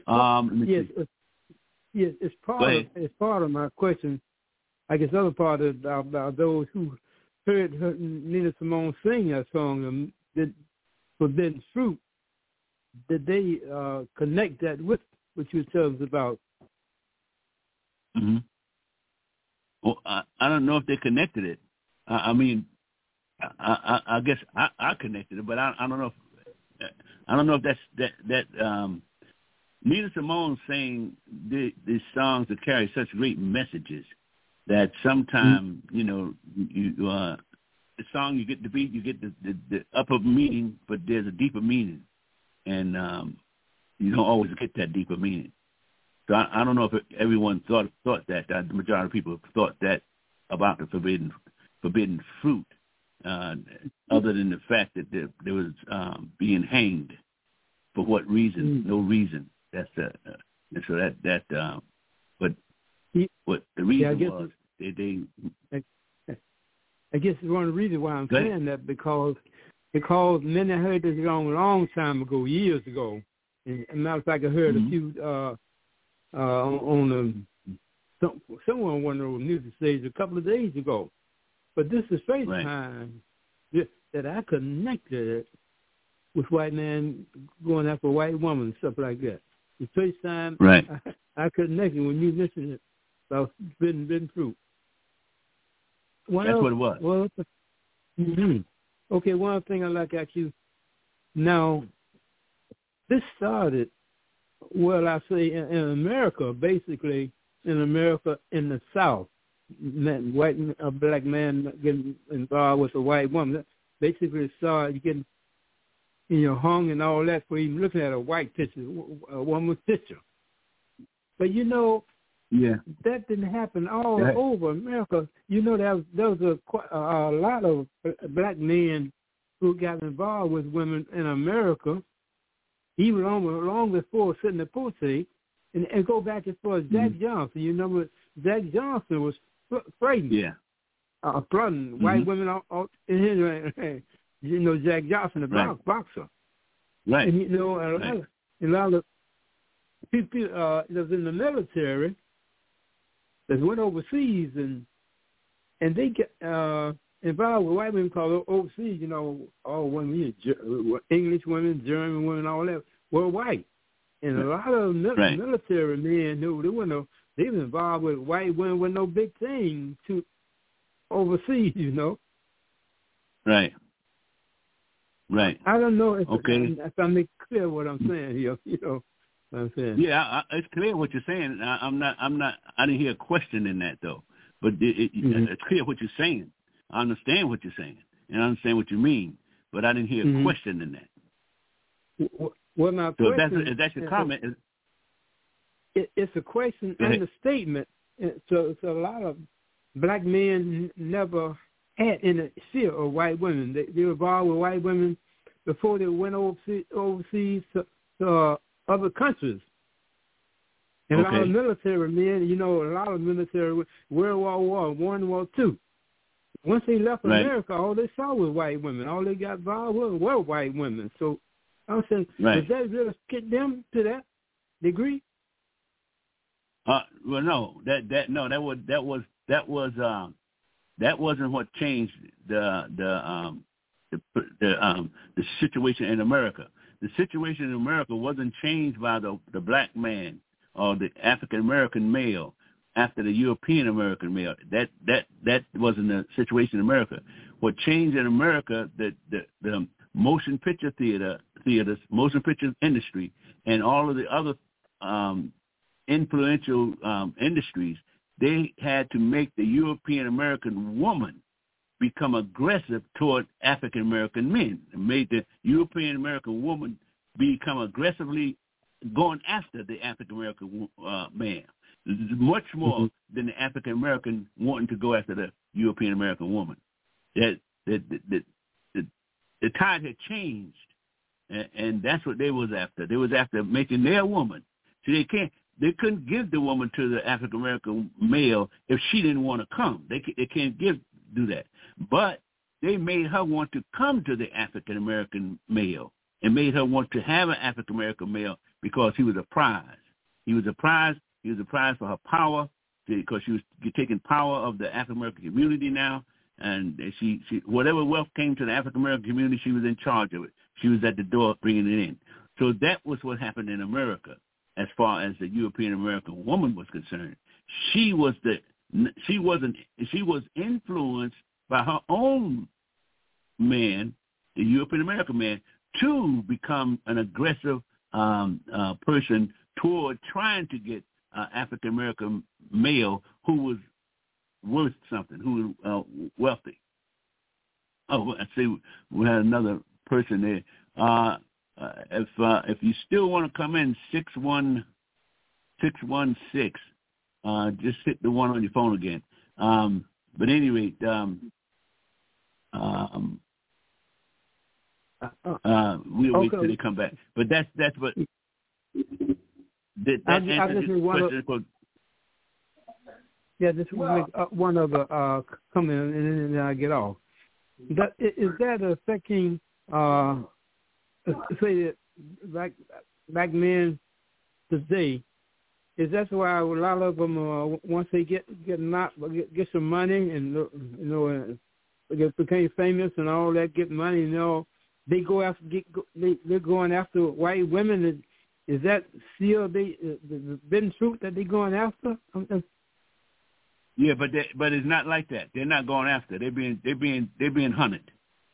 It's part of my question. I guess other part is about those who heard Nina Simone sing that song, "Forbidden Fruit." Did they connect that with what you were telling us about? Well, I don't know if they connected it. I mean, I guess I connected it, but I don't know if that's that. Nina Simone sang these songs that carry such great messages that sometimes the song you get the beat, you get the upper meaning, but there's a deeper meaning, and you don't always get that deeper meaning. So I don't know if everyone thought that the majority of people thought that about the forbidden fruit, other than the fact that there was being hanged. For what reason? No reason. That's and so that but what the reason was they. I guess it's one of the reasons why I'm saying that because many heard this song a long time ago, years ago. And matter of fact, I heard a few on somewhere on one of those music stages a couple of days ago. But this is the first time that I connected it with white man going after a white woman and stuff like that. The first time I connected when you mentioned it about forbidden fruit. What it was. Well, okay, one thing I'd like to ask you. Now, this started, I say in America, basically in America in the South. A black man getting involved with a white woman. Basically, it started getting hung and all that for even looking at a white picture, a woman's picture. But that didn't happen all over America. There was a lot of black men who got involved with women in America, even long before Sidney Poitier, and go back as far as Jack Johnson. You know, Jack Johnson was frightened, flooding white women out in his. Jack Johnson, the boxer. Right. And, a lot of people that was in the military, that went overseas and they get involved with white women because overseas, all women, English women, German women, all that were white. And a lot of military men knew they were involved with white women with no big thing to overseas, Right. I don't know if I make clear what I'm saying here, what I'm saying. Yeah, it's clear what you're saying. I didn't hear a question in that though, but it's clear what you're saying. I understand what you're saying, and I understand what you mean, but I didn't hear a question in that. Well, my question, if that's your comment. It's a question and a statement. So a lot of black men never had any fear of white women. They were involved with white women before they went overseas to other countries. And a lot of military men, a lot of military, World War I, World War II. Once they left America, all they saw was white women. All they got involved with were white women. So I'm saying, does that really get them to that degree? Well, no, that wasn't what changed the situation in America. The situation in America wasn't changed by the black man or the African American male after the European American male. That wasn't the situation in America. What changed in America, the motion picture theaters, motion picture industry, and all of the other influential industries, they had to make the European American woman become aggressive toward African American men. It made the European American woman become aggressively going after the African American man, much more than the African American wanting to go after the European American woman. The tide had changed, and that's what they was after. They was after making their woman. See, they couldn't give the woman to the African American male if she didn't want to come. They can't do that. But they made her want to come to the African American male and made her want to have an African American male because he was a prize. He was a prize for her power, because she was taking power of the African American community now. And she whatever wealth came to the African American community, she was in charge of it. She was at the door bringing it in. So that was what happened in America as far as the European American woman was concerned. She was influenced by her own man, the European American man, to become an aggressive person toward trying to get African American male who was worth something, who was wealthy. Oh, I see. We had another person there. If you still want to come in, 616, just hit the one on your phone again. But anyway, we'll wait till they come back. But that's what. That answers your question. Yeah, just want to make one other comment, and then I get off. Is that affecting, say, that black men today? Is that why a lot of them, once they get some money and became famous and all that, get money and they go after they're going after white women? Is that still the been truth that they're going after? Yeah, but it's not like that. They're not going after. They're being hunted.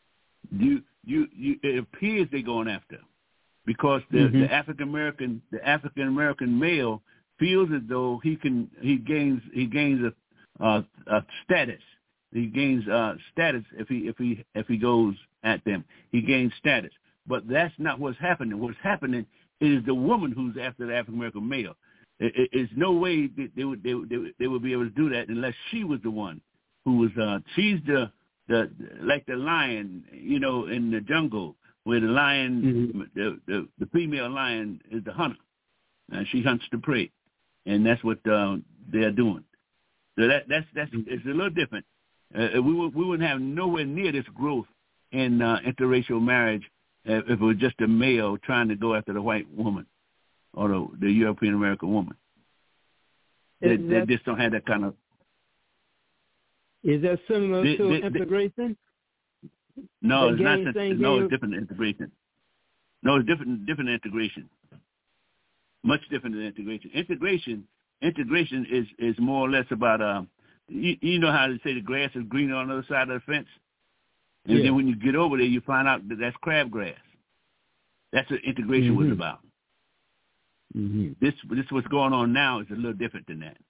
It appears they're going after, because the African American male feels as though he gains a status. He gains status if he goes at them. He gains status. But that's not what's happening. What's happening is the woman who's after the African American male. It's no way that they would be able to do that unless she was the one who was. She's the like the lion, in the jungle, where the lion, the female lion is the hunter, and she hunts the prey, and that's what they're doing. So that's it's a little different. We wouldn't have nowhere near this growth in interracial marriage if it was just a male trying to go after the white woman or the European American woman. They just don't have that kind of. Is that similar to integration? No, it's not. No, it's different integration. No, it's different integration. Much different than integration. Integration is more or less about you know how they say the grass is greener on the other side of the fence, and then when you get over there, you find out that that's crabgrass. That's what integration was about. Mm-hmm. This what's going on now is a little different than that.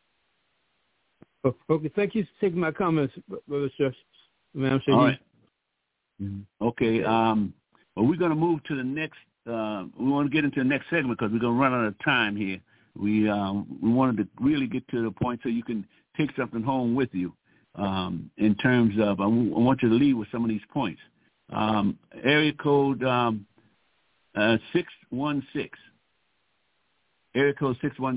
Okay, thank you for taking my comments, Brother Church. All right. Mm-hmm. Okay. Well, we're going to move to the next. We want to get into the next segment because we're going to run out of time here. We wanted to really get to the point so you can take something home with you. In terms of, I want you to leave with some of these points. Area code 616. Area code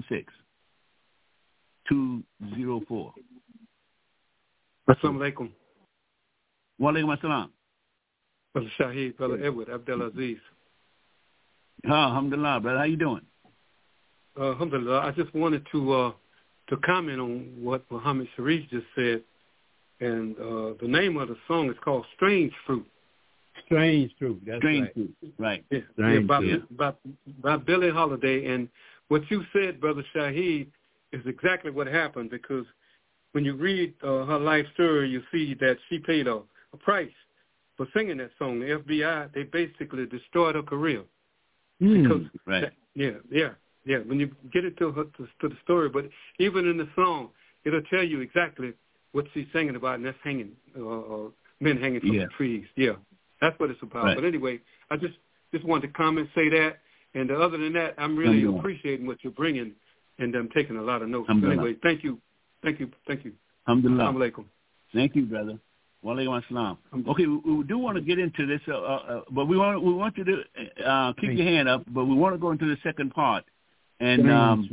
616-204. Assalamu alaikum. Wa alaikum assalam. Brother Shahid, Brother Edward, Abdelaziz. Alhamdulillah, brother. How you doing? Alhamdulillah. I just wanted to comment on what Muhammad Sharif just said. And the name of the song is called Strange Fruit. Strange Fruit. That's Strange right. Fruit. Right. Yeah, by Billie Holiday. And what you said, Brother Shahid, is exactly what happened, because when you read her life story, you see that she paid a price for singing that song. The FBI, they basically destroyed her career. Because right. When you get into the story, but even in the song, it'll tell you exactly what she's singing about, and that's hanging, men hanging from the trees. Yeah, that's what it's about. Right. But anyway, I just wanted to comment, say that, and other than that, I'm really appreciating what you're bringing, and I'm taking a lot of notes. Anyway, thank you. Alhamdulillah. Assalamu alaikum. Thank you, brother. Wa alaikum assalam. Okay, we do want to get into this, but we want you to keep your hand up, but we want to go into the second part, and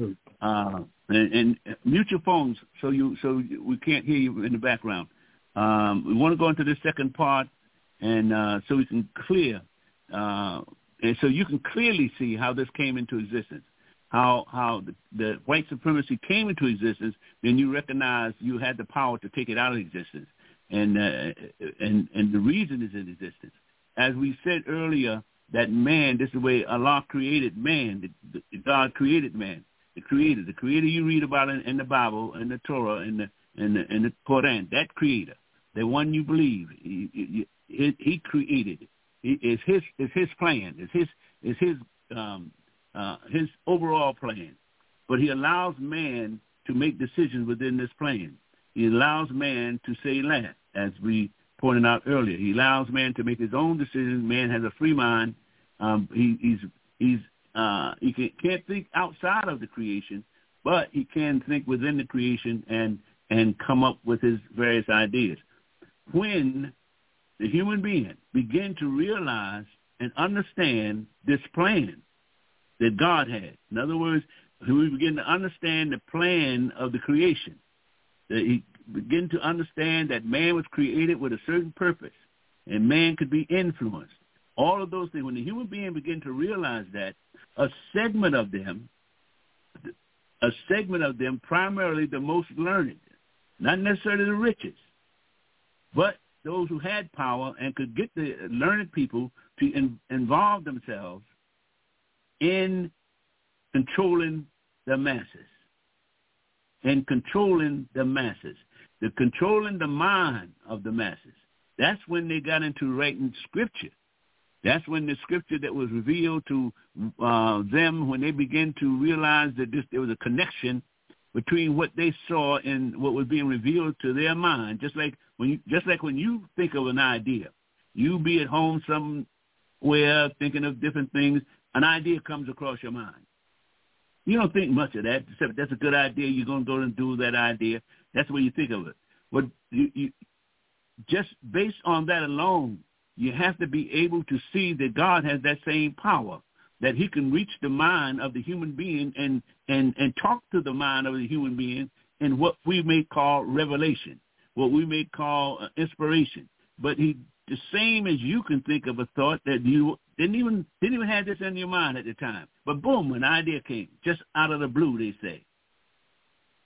mute your phones so we can't hear you in the background. We want to go into the second part, and so we can clear, and so you can clearly see how this came into existence. How the white supremacy came into existence, then you recognize you had the power to take it out of existence, and the reason is in existence. As we said earlier, that man, this is the way Allah created man. God created man, the creator you read about in the Bible, in the Torah, in the Quran. That creator, the one you believe, he created. It's his plan. It's his overall plan, but he allows man to make decisions within this plan. He allows man to say la, as we pointed out earlier. He allows man to make his own decisions. Man has a free mind. He can't think outside of the creation, but he can think within the creation and come up with his various ideas. When the human being begin to realize and understand this plan that God had. In other words, we begin to understand the plan of the creation. That he begin to understand that man was created with a certain purpose, and man could be influenced. All of those things. When the human being begin to realize that, a segment of them, primarily the most learned, not necessarily the richest, but those who had power and could get the learned people to involve themselves in controlling the masses, the controlling the mind of the masses. That's when they got into writing scripture. That's when the scripture that was revealed to them, when they began to realize that there was a connection between what they saw and what was being revealed to their mind. Just like when you think of an idea, you be at home somewhere thinking of different things, an idea comes across your mind. You don't think much of that, except that's a good idea. You're going to go and do that idea. That's the way you think of it. But you just based on that alone, you have to be able to see that God has that same power, that he can reach the mind of the human being and talk to the mind of the human being in what we may call revelation, what we may call inspiration. But the same as you can think of a thought that you didn't even have this in your mind at the time. But boom, an idea came just out of the blue, they say.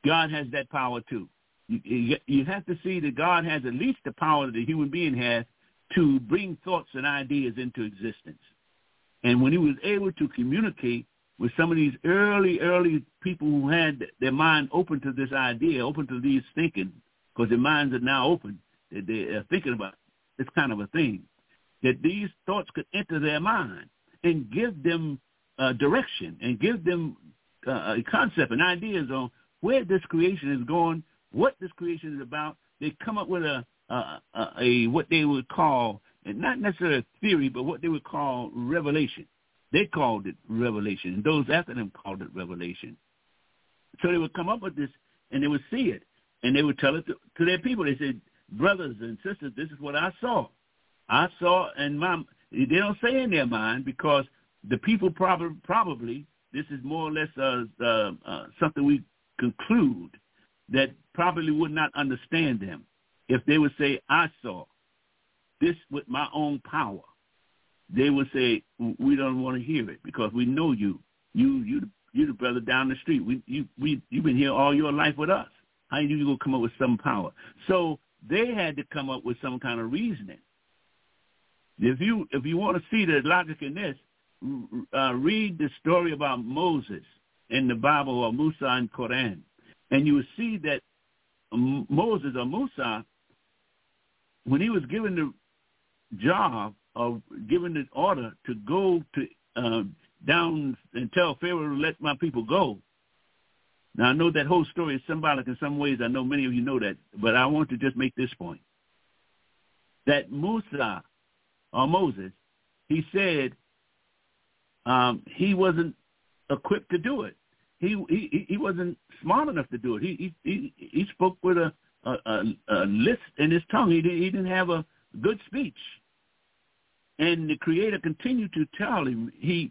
God has that power too. You have to see that God has at least the power that a human being has to bring thoughts and ideas into existence. And when he was able to communicate with some of these early people who had their mind open to this idea, open to these thinking, because their minds are now open, they are thinking about this kind of a thing, that these thoughts could enter their mind and give them direction and give them a concept and ideas on where this creation is going, what this creation is about. They come up with a what they would call, and not necessarily a theory, but what they would call revelation. They called it revelation, and those after them called it revelation. So they would come up with this, and they would see it, and they would tell it to their people. They said, brothers and sisters, this is what I saw. I saw, and they don't say in their mind, because the people probably, this is more or less something we conclude, that probably would not understand them if they would say, I saw this with my own power. They would say, we don't want to hear it because we know you. You the brother down the street. You've been here all your life with us. How you going to come up with some power? So they had to come up with some kind of reasoning. If you want to see the logic in this, read the story about Moses in the Bible, or Musa and Quran, and you will see that Moses or Musa, when he was given the job of giving the order to go to down and tell Pharaoh to let my people go. Now, I know that whole story is symbolic in some ways. I know many of you know that, but I want to just make this point. That Musa, or Moses, he said he wasn't equipped to do it. He wasn't smart enough to do it. He spoke with a lisp in his tongue. He didn't have a good speech. And the Creator continued to tell him he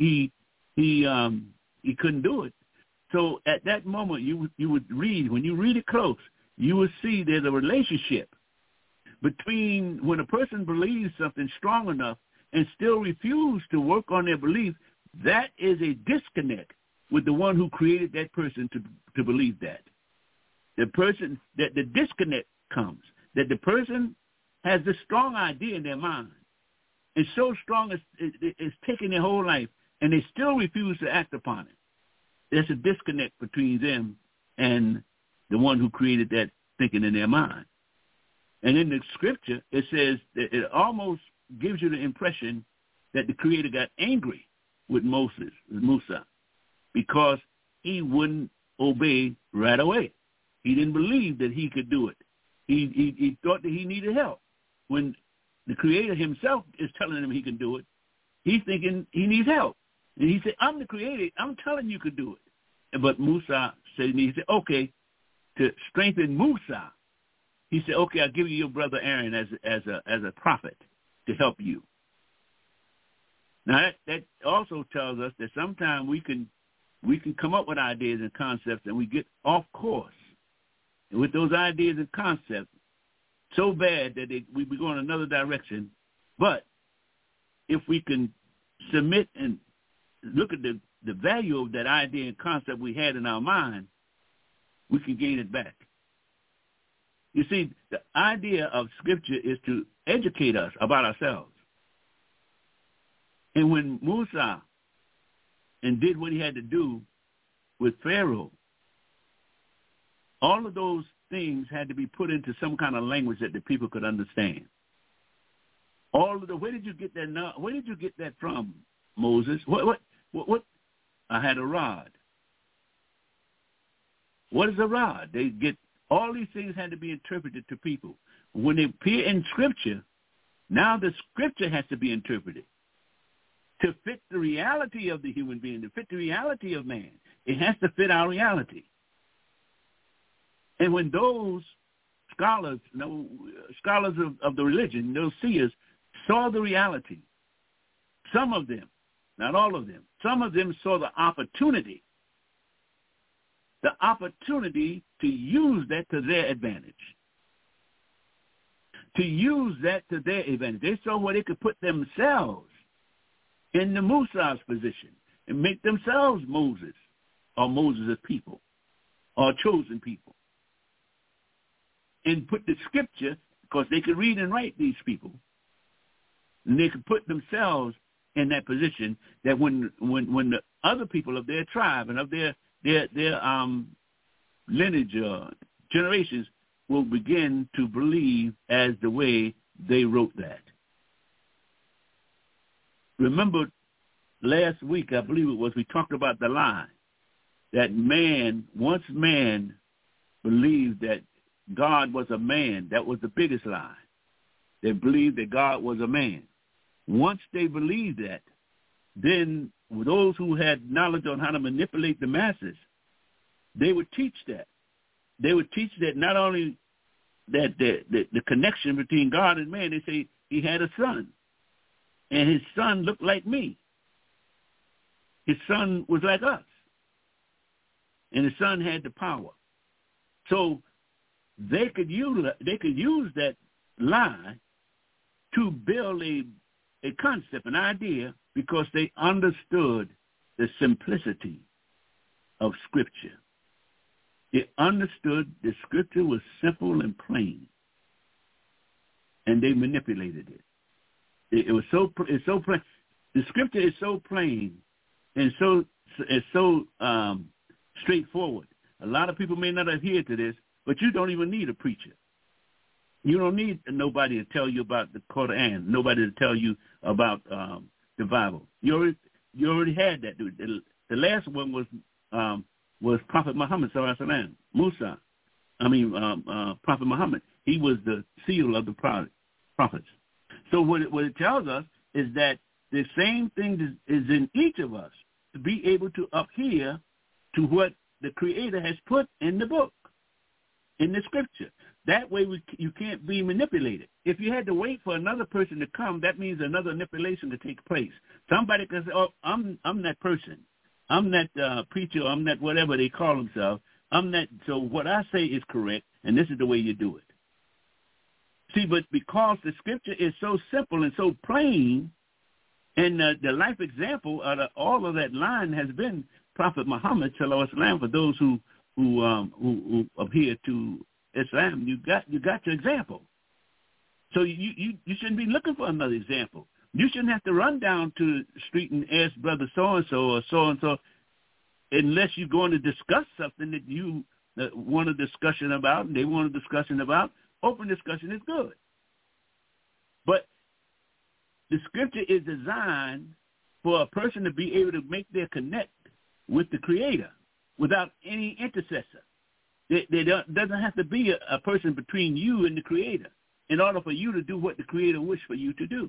couldn't do it. So at that moment, you would read, when you read it close, you will see there's a relationship between when a person believes something strong enough and still refuse to work on their belief. That is a disconnect with the one who created that person to believe that. The person, that the disconnect comes, that the person has this strong idea in their mind, and so strong it's taking their whole life, and they still refuse to act upon it. There's a disconnect between them and the one who created that thinking in their mind. And in the scripture, it says that it almost gives you the impression that the Creator got angry with Musa, because he wouldn't obey right away. He didn't believe that he could do it. He thought that he needed help. When the Creator himself is telling him he can do it, he's thinking he needs help. And he said, I'm the Creator. I'm telling you could do it. But Musa said, okay, to strengthen Musa, he said, okay, I'll give you your brother Aaron as a prophet to help you. Now, that also tells us that sometimes we can come up with ideas and concepts, and we get off course. And with those ideas and concepts, so bad that we go in another direction. But if we can submit and look at the value of that idea and concept we had in our mind, we can gain it back. You see, the idea of Scripture is to educate us about ourselves. And when Musa did what he had to do with Pharaoh, all of those things had to be put into some kind of language that the people could understand. Where did you get that? Where did you get that from, Moses? What? I had a rod. What is a rod? All these things had to be interpreted to people. When they appear in Scripture, now the Scripture has to be interpreted to fit the reality of the human being, to fit the reality of man. It has to fit our reality. And when those scholars of the religion, those seers, saw the reality, some of them, not all of them, some of them saw the opportunity to use that to their advantage. They saw where they could put themselves in the Musa's position and make themselves Moses or Moses' people. or chosen people. And put the scripture, because they could read and write, these people, and they could put themselves in that position that when the other people of their tribe and of their lineage or generations will begin to believe as the way they wrote that. Remember last week, I believe it was, we talked about the lie that once man believed that God was a man, that was the biggest lie. They believed that God was a man. Once they believed that, then those who had knowledge on how to manipulate the masses, they would teach that. They would teach that not only that the connection between God and man, they say he had a son, and his son looked like me. His son was like us, and his son had the power. So they could use that lie to build a concept, an idea, because they understood the simplicity of Scripture. They understood the Scripture was simple and plain, and they manipulated it. It's so plain. The Scripture is so plain and it's so straightforward. A lot of people may not adhere to this, but you don't even need a preacher. You don't need nobody to tell you about the Quran, nobody to tell you about the Bible. You already had that. The last one was Prophet Muhammad sallallahu alaihi wasallam. Prophet Muhammad. He was the seal of the prophets. So what it tells us is that the same thing is in each of us, to be able to adhere to what the Creator has put in the book, in the Scripture. That way you can't be manipulated. If you had to wait for another person to come, that means another manipulation to take place. Somebody can say, oh, I'm that person. I'm that preacher. I'm that whatever they call themselves. I'm that. So what I say is correct, and this is the way you do it. See, but because the Scripture is so simple and so plain, and the life example of all of that line has been Prophet Muhammad sallallahu alaihi wasallam. For those who adhere to Islam, you got your example. So you shouldn't be looking for another example. You shouldn't have to run down to the street and ask brother so-and-so or so-and-so unless you're going to discuss something that you want a discussion about and they want a discussion about. Open discussion is good. But the Scripture is designed for a person to be able to make their connect with the Creator without any intercessor. There doesn't have to be a person between you and the Creator in order for you to do what the Creator wished for you to do.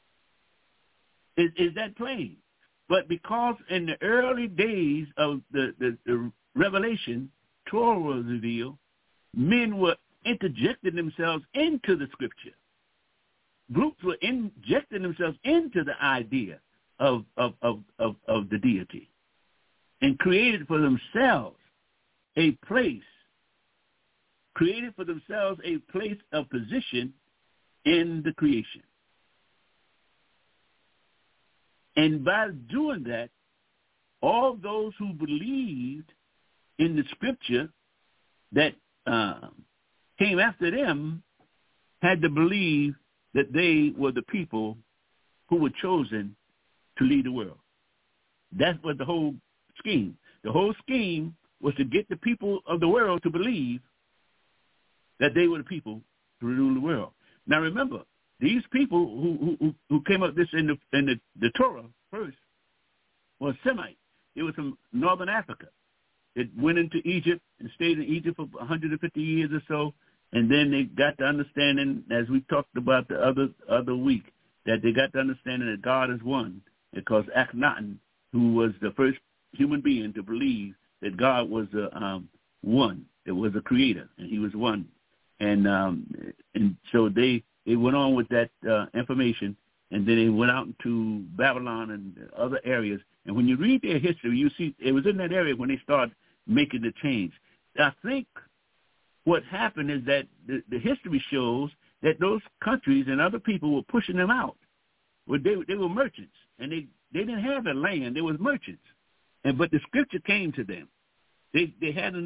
Is that plain? But because in the early days of the revelation, Torah was revealed, men were interjecting themselves into the Scripture. Groups were injecting themselves into the idea of the deity and created for themselves a place of position in the creation. And by doing that, all those who believed in the Scripture that came after them had to believe that they were the people who were chosen to lead the world. That was the whole scheme. The whole scheme was to get the people of the world to believe that they were the people to rule the world. Now remember, these people who came up this in the Torah first were Semites. It was from northern Africa. It went into Egypt and stayed in Egypt for 150 years or so, and then they got the understanding, as we talked about the other week, that they got the understanding that God is one, because Akhenaten, who was the first human being to believe that God was one, it was a creator, and he was one. And so they went on with that information, and then they went out into Babylon and other areas. And when you read their history, you see it was in that area when they started making the change. I think what happened is that the history shows that those countries and other people were pushing them out. Well, they were merchants, and they didn't have a land. They was merchants. But the Scripture came to them. They had enough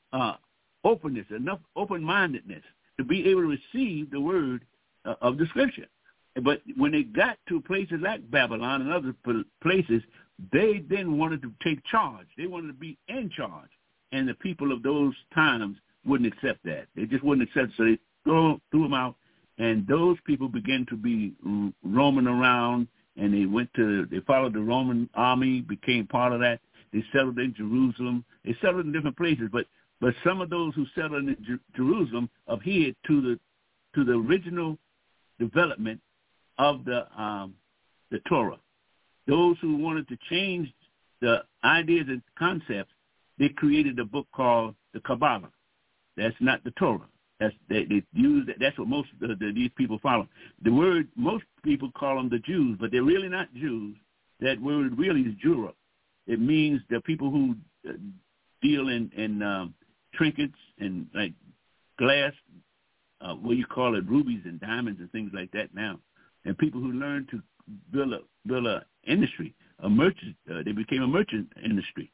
openness, enough open-mindedness to be able to receive the word of the Scripture. But when they got to places like Babylon and other places, they then wanted to take charge. They wanted to be in charge. And the people of those times wouldn't accept that. They just wouldn't accept it. So they threw them out. And those people began to be roaming around, and they followed the Roman army, became part of that. They settled in Jerusalem. They settled in different places. But some of those who settled in Jerusalem adhered to the original development of the Torah. Those who wanted to change the ideas and concepts, they created a book called the Kabbalah. That's not the Torah. They use that. That's what most of these people follow. The word, most people call them the Jews, but they're really not Jews. That word really is Jura. It means the people who deal in trinkets and like glass, what you call it, rubies and diamonds and things like that now. And people who learn to build a industry, a merchant. They became a merchant industry.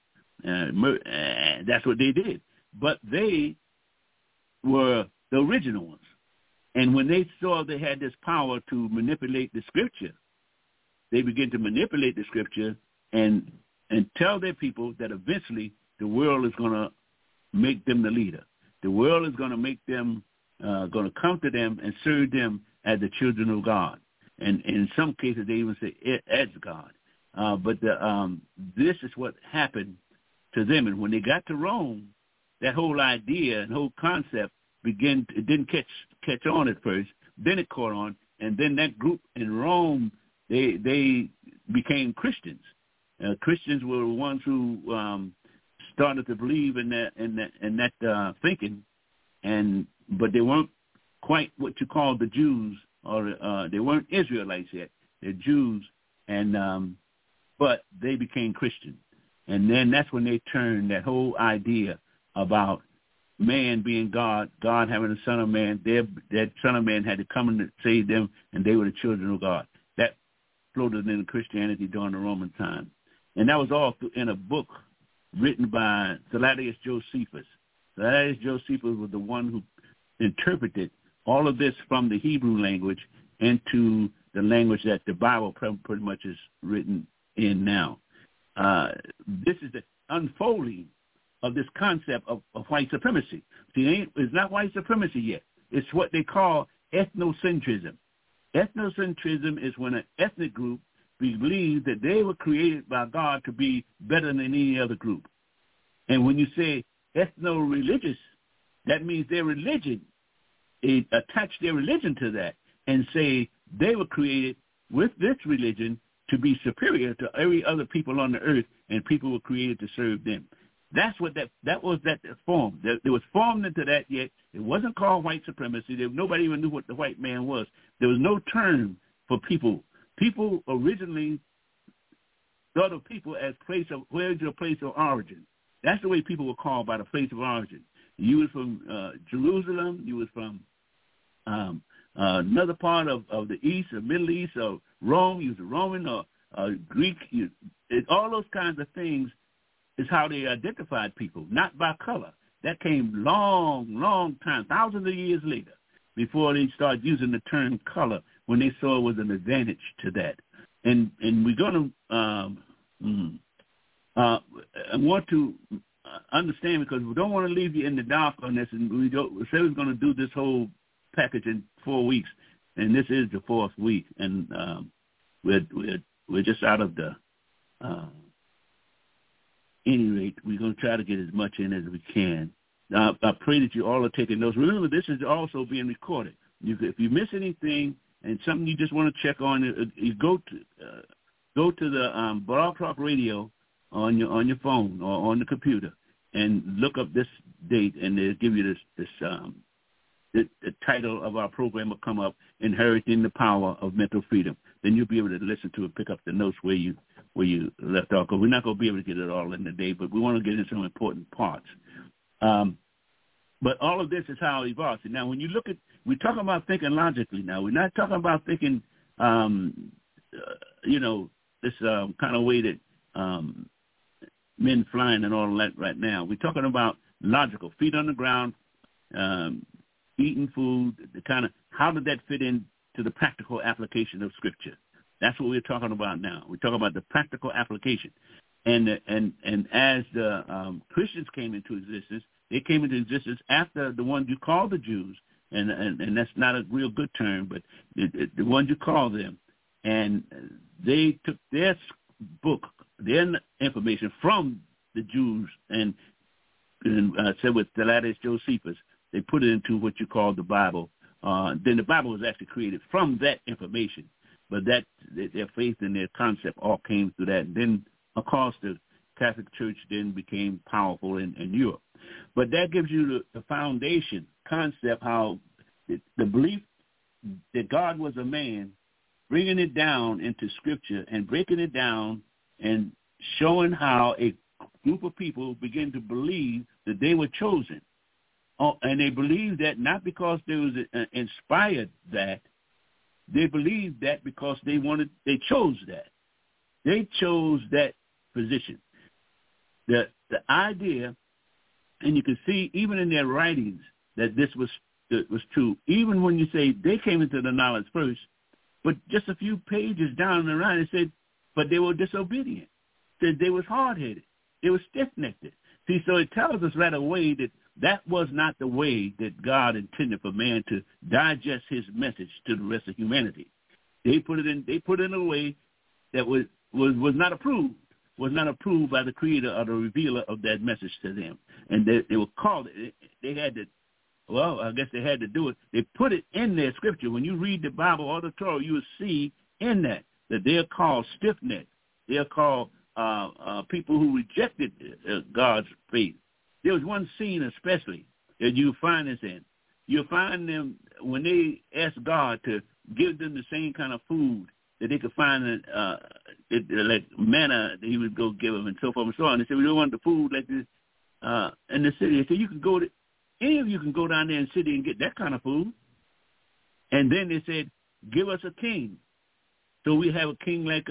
That's what they did. But they were the original ones. And when they saw they had this power to manipulate the Scripture, they began to manipulate the Scripture and tell their people that eventually the world is going to make them the leader. The world is going to make them, going to come to them and serve them as the children of God. And in some cases, they even say as God. But this is what happened to them. And when they got to Rome, that whole idea and whole concept it didn't catch on at first. Then it caught on. And then that group in Rome, they became Christians. Christians were the ones who started to believe in that thinking, but they weren't quite what you call the Jews, or they weren't Israelites yet. They're Jews, but they became Christian. And then that's when they turned that whole idea about man being God, God having a son of man. That son of man had to come and save them, and they were the children of God. That floated into Christianity during the Roman time. And that was all in a book written by Thaddeus Josephus. Thaddeus Josephus was the one who interpreted all of this from the Hebrew language into the language that the Bible pretty much is written in now. This is the unfolding of this concept of white supremacy. See, it's not white supremacy yet. It's what they call ethnocentrism. Ethnocentrism is when an ethnic group believes that they were created by God to be better than any other group. And when you say ethno-religious, that means their religion, they attach their religion to that and say they were created with this religion to be superior to every other people on the earth, and people were created to serve them. That's what that was form. There was formed into that, yet it wasn't called white supremacy. Nobody even knew what the white man was. There was no term for people. People originally thought of people as where's your place of origin. That's the way people were called, by the place of origin. You was from Jerusalem. You was from another part of the East or Middle East or Rome. You was a Roman or Greek. All those kinds of things is how they identified people, not by color. That came long time, thousands of years later, before they started using the term color when they saw it was an advantage to that. And we're going to I want to understand, because we don't want to leave you in the dark on this, and we say we're going to do this whole package in 4 weeks, and this is the fourth week, and we're just out of the any rate, we're going to try to get as much in as we can. I pray that you all are taking notes. Remember, this is also being recorded. If you miss anything and something you just want to check on, you go to the Blog Talk Radio on your phone or on the computer and look up this date, and they'll give you the title of our program will come up, Inheriting the Power of Mental Freedom. Then you'll be able to listen to it, pick up the notes where you left off. Because we're not going to be able to get it all in the day, but we want to get in some important parts. But all of this is how it evolves. Now, when you look at, we're talking about thinking logically now. We're not talking about thinking, this kind of way that men flying and all of that right now. We're talking about logical. Feet on the ground, eating food, the kind of, how did that fit into the practical application of Scripture? That's what we're talking about now. We're talking about the practical application. And as the Christians came into existence, they came into existence after the ones you call the Jews, and that's not a real good term, but the ones you call them, and they took their book, their information from the Jews, and said with Thaletas Josephus, they put it into what you call the Bible. Then the Bible was actually created from that information, but that their faith and their concept all came through that. And then, of course, the Catholic Church then became powerful in Europe. But that gives you the foundation concept, how the belief that God was a man, bringing it down into Scripture and breaking it down and showing how a group of people begin to believe that they were chosen. And they believed that not because they was inspired that, they believed that because they chose that. They chose that position. The idea, and you can see even in their writings that this was true. Even when you say they came into the knowledge first, but just a few pages down the line it said, but they were disobedient. It said they was hard-headed. They were stiff-necked. See, so it tells us right away that was not the way that God intended for man to digest his message to the rest of humanity. They put it in a way that was not approved. Was not approved by the creator or the revealer of that message to them. And they were called, they had to, well, I guess they had to do it. They put it in their Scripture. When you read the Bible or the Torah, you will see in that they're called stiff-necked. They're called people who rejected God's faith. There was one scene especially that you find this in. You'll find them when they ask God to give them the same kind of food that they could find like manna that he would go give them and so forth and so on. They said, we don't want the food like this in the city. They said, any of you can go down there in the city and get that kind of food. And then they said, give us a king. So we have a king like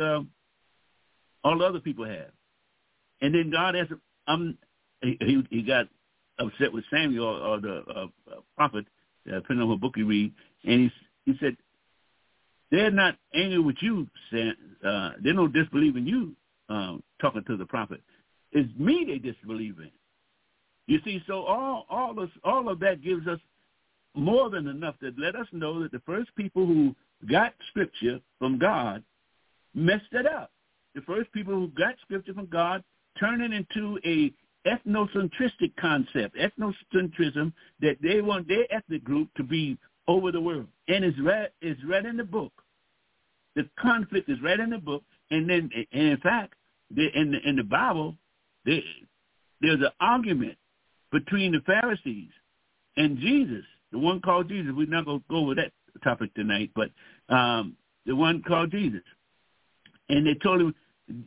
all the other people have. And then God asked him, he got upset with Samuel or the prophet, depending on what book you read, and he said, they're not angry with you, they don't disbelieve in you, talking to the prophet. It's me they disbelieve in. You see, so all of that gives us more than enough to let us know that the first people who got Scripture from God messed it up. The first people who got Scripture from God turned it into a ethnocentristic concept, ethnocentrism, that they want their ethnic group to be over the world. And it's read in the book. The conflict is read in the book. And in fact, in the Bible, there's an argument between the Pharisees and Jesus, the one called Jesus. We're not going to go over that topic tonight, but the one called Jesus. And they told him,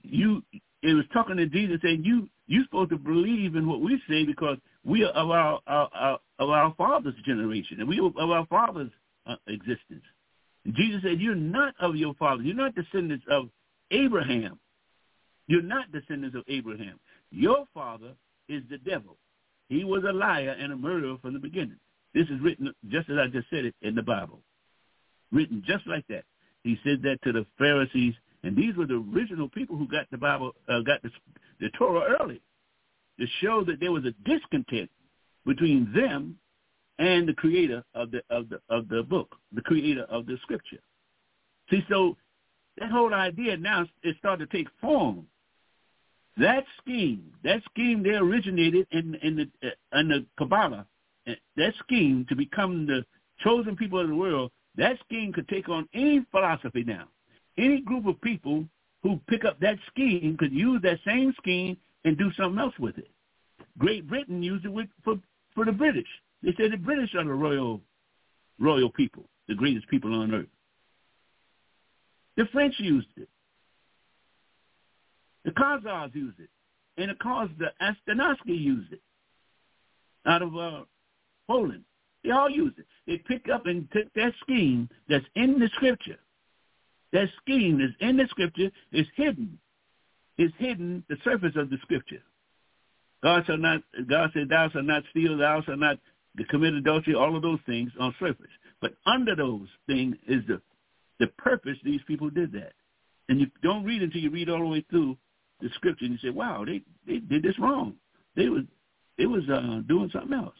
it was talking to Jesus saying, you're supposed to believe in what we say because we are of our father's generation, and we are of our father's existence. And Jesus said, you're not of your father. You're not descendants of Abraham. You're not descendants of Abraham. Your father is the devil. He was a liar and a murderer from the beginning. This is written just as I just said it in the Bible. Written just like that. He said that to the Pharisees, and these were the original people who got the Bible, got the Torah early, to show that there was a discontent between them and the creator of the book, the creator of the Scripture. See, so that whole idea now is starting to take form. That scheme they originated in the Kabbalah. That scheme to become the chosen people of the world, that scheme could take on any philosophy now. Any group of people who pick up that scheme could use that same scheme and do something else with it. Great Britain used it for the British. They said the British are the royal people, the greatest people on earth. The French used it. The Khazars used it. And of course, the Ashkenazi used it out of Poland. They all used it. They pick up and take that scheme that's in the Scripture. That scheme that's in the Scripture is hidden. It's hidden the surface of the Scripture. God said, thou shalt not steal, thou shalt not commit adultery, all of those things on surface. But under those things is the purpose these people did that. And you don't read until you read all the way through the scripture, and you say, wow, they did this wrong. They was doing something else.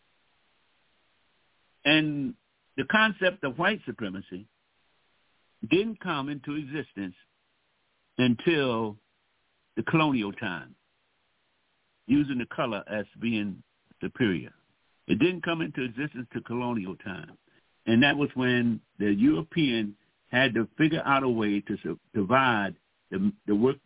And the concept of white supremacy didn't come into existence until the colonial time, using the color as being superior. It didn't come into existence to colonial time. And that was when the European had to figure out a way to divide the work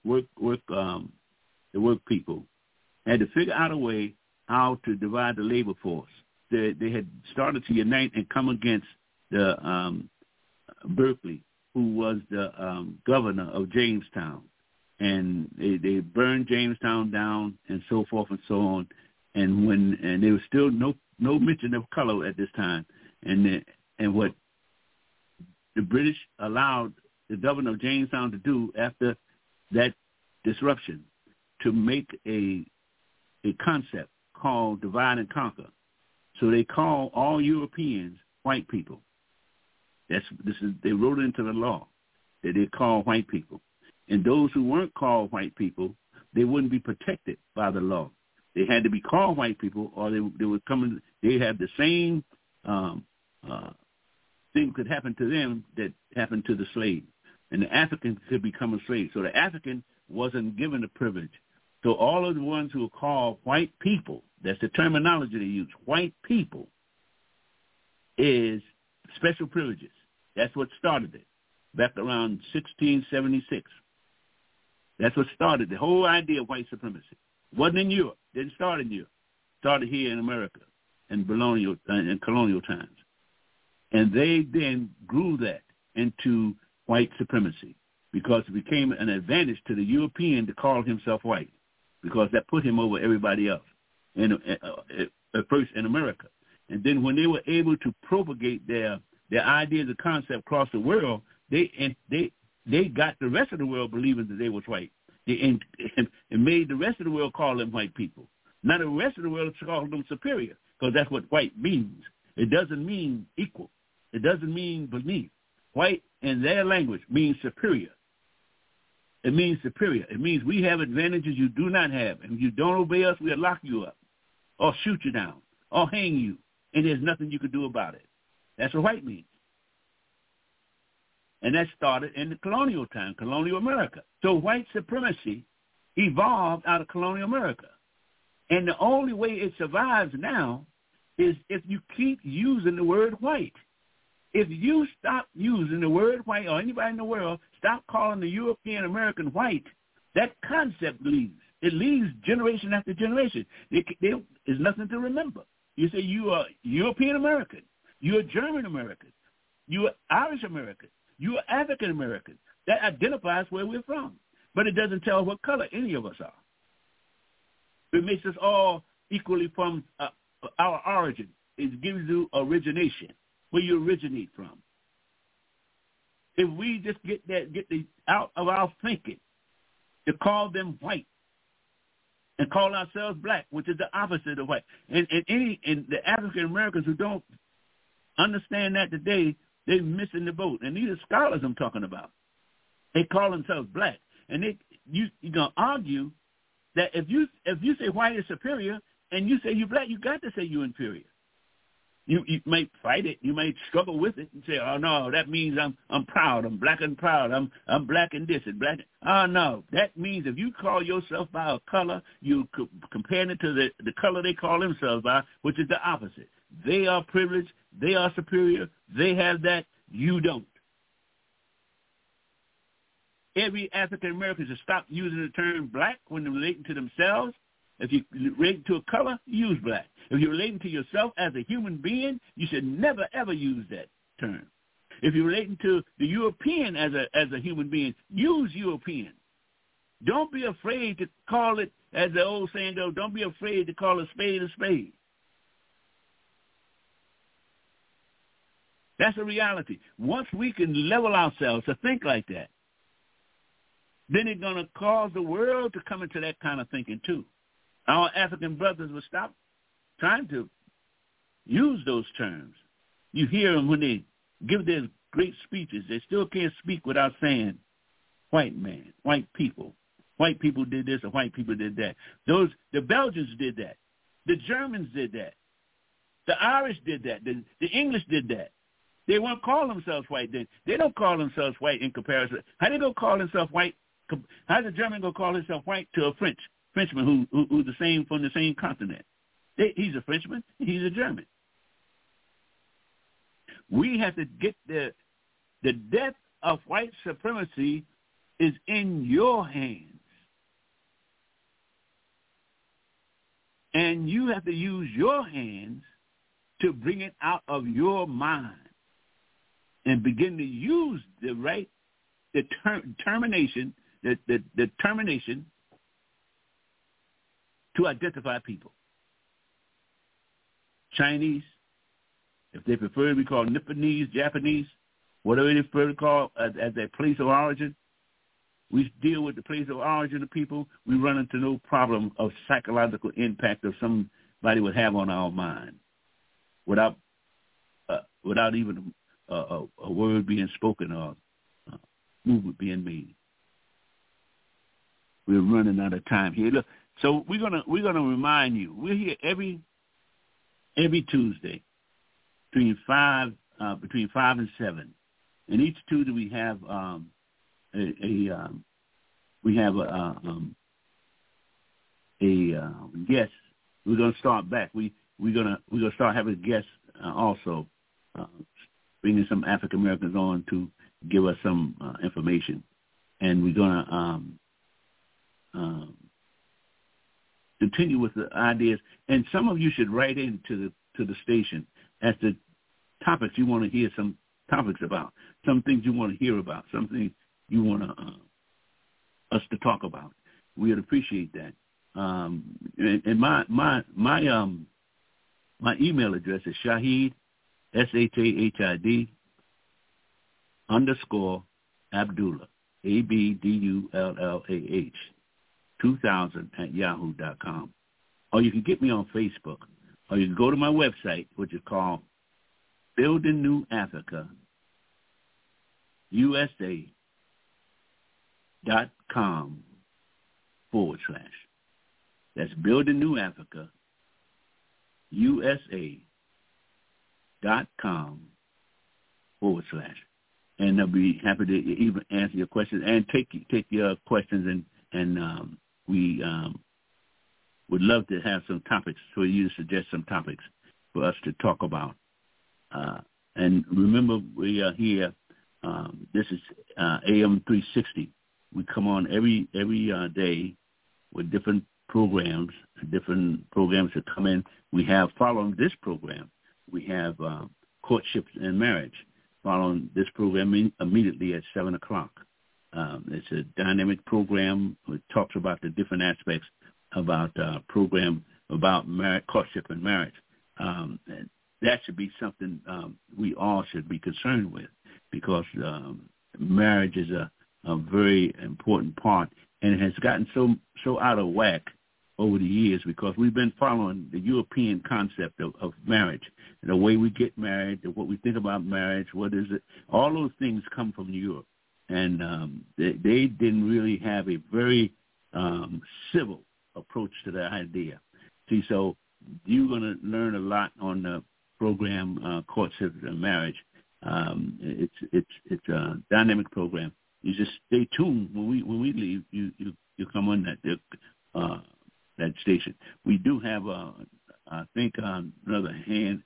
people, had to figure out a way how to divide the labor force. They had started to unite and come against the Berkeley, who was the governor of Jamestown. And they burned Jamestown down and so forth and so on. And there was still no mention of color at this time. And what the British allowed the governor of Jamestown to do after that disruption, to make a concept called divide and conquer. So they call all Europeans white people. They wrote it into the law that they call white people. And those who weren't called white people, they wouldn't be protected by the law. They had to be called white people, or they would come in. They had the same thing could happen to them that happened to the slave, and the African could become a slave. So the African wasn't given the privilege. So all of the ones who are called white people, that's the terminology they use, white people, is special privileges. That's what started it, back around 1676. That's what started the whole idea of white supremacy. Wasn't in Europe. Didn't start in Europe. Started here in America in colonial times. And they then grew that into white supremacy because it became an advantage to the European to call himself white, because that put him over everybody else, at first in America. And then when they were able to propagate their ideas and concept across the world, they got the rest of the world believing that they was white. And made the rest of the world call them white people. Now the rest of the world called them superior, because that's what white means. It doesn't mean equal. It doesn't mean beneath. White in their language means superior. It means superior. It means we have advantages you do not have. And if you don't obey us, we'll lock you up or shoot you down or hang you. And there's nothing you can do about it. That's what white means. And that started in the colonial time, colonial America. So white supremacy evolved out of colonial America. And the only way it survives now is if you keep using the word white. If you stop using the word white, or anybody in the world, stop calling the European American white, that concept leaves. It leaves generation after generation. There's nothing to remember. You say you are European American. You are German American. You are Irish American. You are African American. That identifies where we're from. But it doesn't tell what color any of us are. It makes us all equally from our origin. It gives you origination, where you originate from. If we just get out of our thinking to call them white and call ourselves black, which is the opposite of white. And the African Americans who don't understand that today, they're missing the boat. And these are scholars I'm talking about. They call themselves black. And you're going to argue that if you say white is superior and you say you're black, you got to say you're inferior. You might fight it. You might struggle with it and say, oh, no, that means I'm proud. I'm black and proud. I'm black and this and black. Oh, no. That means if you call yourself by a color, you compare it to the color they call themselves by, which is the opposite. They are privileged. They are superior. They have that. You don't. Every African American should stop using the term black when they're relating to themselves. If you relate to a color, use black. If you're relating to yourself as a human being, you should never, ever use that term. If you're relating to the European as a human being, use European. Don't be afraid to call it, as the old saying goes, don't be afraid to call a spade a spade. That's a reality. Once we can level ourselves to think like that, then it's going to cause the world to come into that kind of thinking too. our African brothers would stop trying to use those terms. You hear them when they give their great speeches. They still can't speak without saying white man, white people. White people did this or white people did that. The Belgians did that. The Germans did that. The Irish did that. The English did that. They won't call themselves white. They don't call themselves white in comparison. How they gonna call themselves white? How's a German gonna call himself white to a Frenchman who's the same from the same continent? He's a Frenchman. He's a German. We have to get the death of white supremacy is in your hands. And you have to use your hands to bring it out of your mind and begin to use the determination to identify people. Chinese, if they prefer to be called Nipponese, Japanese, whatever they prefer to call as their place of origin, we deal with the place of origin of people. We run into no problem of psychological impact of somebody would have on our mind without even a word being spoken or movement being made. We're running out of time here. Look, so we're gonna remind you. We're here every Tuesday between 5 and 7, and each Tuesday we have a guest. We're gonna start back. We're gonna start having guests also, bringing some African Americans on to give us some information, and we're gonna continue with the ideas. And some of you should write into the station as the topics you want to hear. Some topics about some things you want to hear about, something you want us to talk about. We would appreciate that. And my email address is Shahid, SHAHID _Abdullah, ABDULLAH 2000 @yahoo.com. Or you can get me on Facebook, or you can go to my website, which is called Building New Africa USA.com /. That's Building New Africa USA.com /. And I'll be happy to even answer your questions and take your questions, and we would love to have some topics for you to suggest some topics for us to talk about. And remember, we are here. This is AM 360. We come on every day with different programs that come in. We have, following this program, we have Courtship and Marriage. Following this program immediately at 7 o'clock. It's a dynamic program. It talks about the different aspects about program about courtship and marriage. And that should be something we all should be concerned with, because marriage is a very important part, and it has gotten so out of whack over the years because we've been following the European concept of marriage, and the way we get married, what we think about marriage, what is it, all those things come from Europe. And they didn't really have a very civil approach to that idea. See, so you're going to learn a lot on the program Courtship and Marriage. It's a dynamic program. You just stay tuned. When we leave, you come on that station. We do have I think another hand,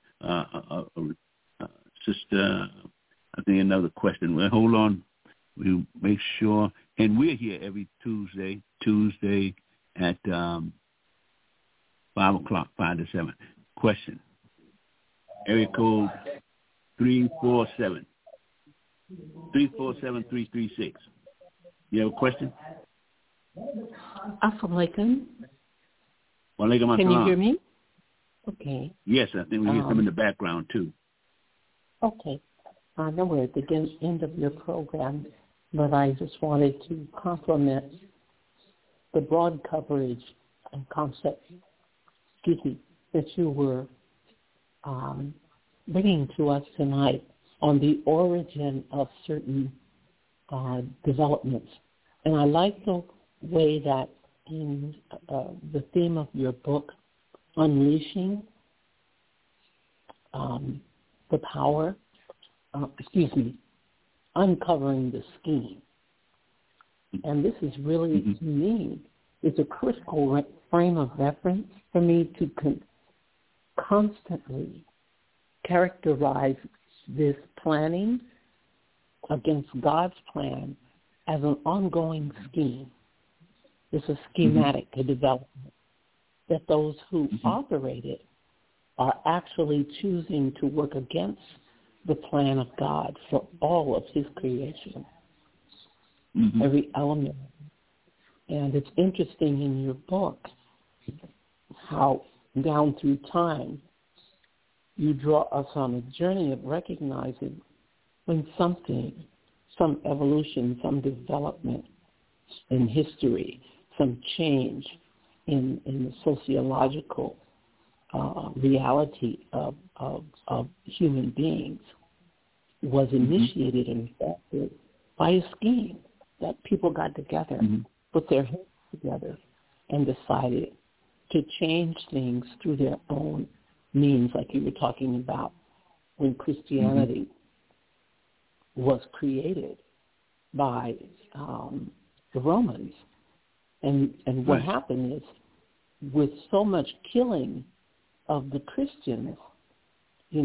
sister. I think another question. Well, hold on. We'll make sure. And we're here every Tuesday at 5 o'clock, 5 to 7. Question. Area code 347-336. You have a question? Assalamu alaikum. Walaikum Can you assalam. hear me? Okay. Yes, I think we hear some in the background too. Okay. I know we're at the end of your program, but I just wanted to compliment the broad coverage and concept, that you were bringing to us tonight on the origin of certain developments. And I like the way that in the theme of your book, Unleashing the Power, Uncovering the Scheme. And this is really, to me, it's a critical frame of reference for me to constantly characterize this planning against God's plan as an ongoing scheme. It's a schematic development that those who operate it are actually choosing to work against the plan of God for all of his creation, every element. And it's interesting in your book how down through time you draw us on a journey of recognizing when something, some evolution, some development in history, some change in the sociological reality of human beings was initiated and effected by a scheme that people got together, put their heads together, and decided to change things through their own means, like you were talking about when Christianity was created by the Romans. And what happened is, with so much killing of the Christians, in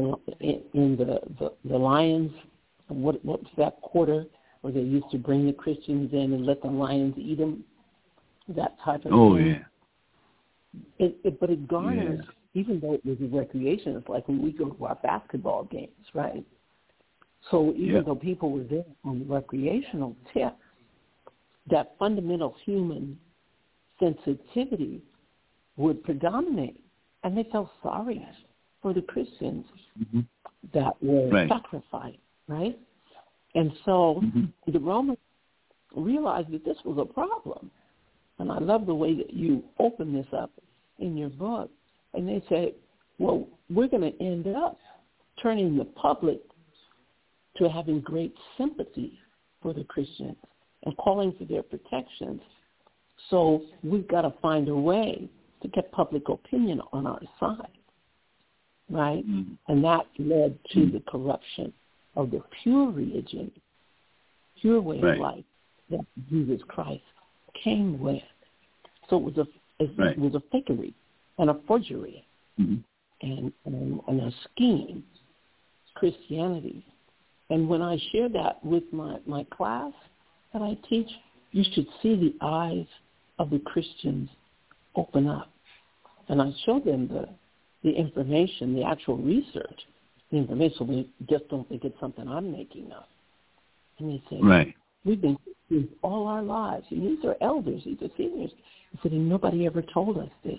the lions, what was that quarter where they used to bring the Christians in and let the lions eat them, that type of thing. But it garners, even though it was a recreation, it's like when we go to our basketball games, right? So even though people were there on the recreational tip, that fundamental human sensitivity would predominate, and they felt sorry for the Christians that were sacrificed, right? And so the Romans realized that this was a problem. And I love the way that you open this up in your book. And they said, well, we're going to end up turning the public to having great sympathy for the Christians and calling for their protections. So we've got to find a way to get public opinion on our side, right? And that led to the corruption of the pure religion, pure way of life that Jesus Christ came with. So it was a fakery and a forgery and a scheme, Christianity. And when I share that with my class that I teach, you should see the eyes of the Christians open up. And I show them the information, the actual research, the information, so we just don't think it's something I'm making up. And they say, we've been Christians all our lives. And these are elders, these are seniors. I said, and nobody ever told us this.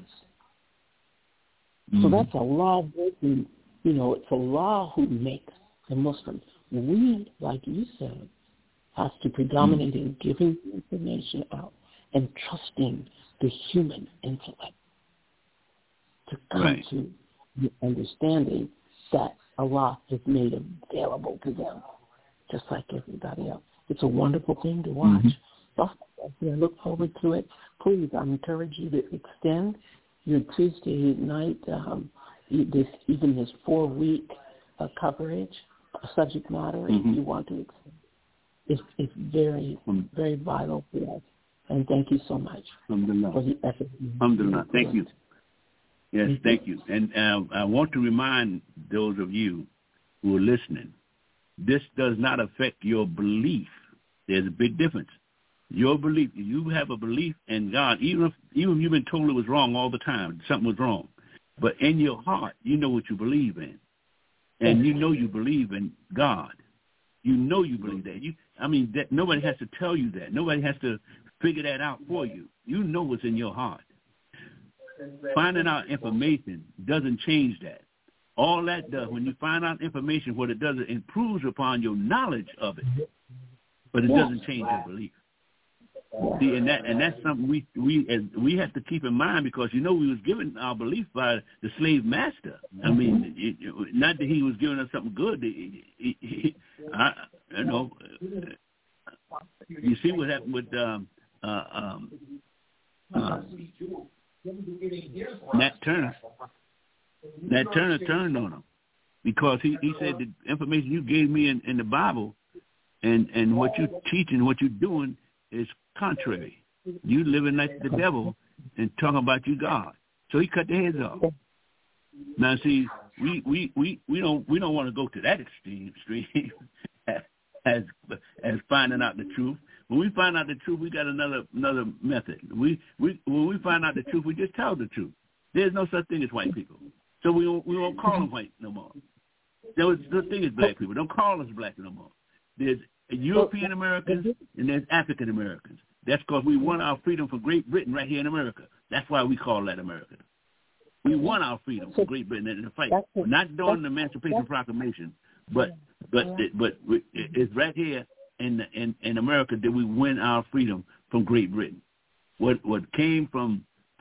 So that's a law breaking, it's a law who makes the Muslims. We, like you said, has to predominate in giving information out and trusting the human intellect to come to the understanding that Allah has made available to them, just like everybody else. It's a wonderful thing to watch. So I look forward to it. Please, I encourage you to extend your Tuesday night, this 4-week coverage, subject matter, if you want to extend. It's very, very vital for us. And thank you so much for the effort. Alhamdulillah. Thank you. Yes, thank you. And I want to remind those of you who are listening, this does not affect your belief. There's a big difference. Your belief, you have a belief in God, even if you've been told it was wrong all the time, something was wrong. But in your heart, you know what you believe in. And you know you believe in God. You know you believe that. That nobody has to tell you that. Nobody has to figure that out for you. You know what's in your heart. Finding out information doesn't change that. All that does, when you find out information, what it does, it improves upon your knowledge of it. But it doesn't change your belief. See, and that's something we have to keep in mind, because we was given our belief by the slave master. I mean, not that he was giving us something good. You see what happened with Nat Turner. Nat Turner turned on him because he said the information you gave me in the Bible and what you teaching, what you're doing is contrary. You living like the devil and talking about you God. So he cut their heads off. Now see, we don't want to go to that extreme as finding out the truth. When we find out the truth, we got another method. When we find out the truth, we just tell the truth. There's no such thing as white people. So we won't call them white no more. There's no thing as black people. Don't call us black no more. There's European Americans and there's African Americans. That's because we won our freedom from Great Britain right here in America. That's why we call that America. We won our freedom from Great Britain in the fight. We're not doing the Emancipation Proclamation, but it's right here in America that we win our freedom from Great Britain. What came from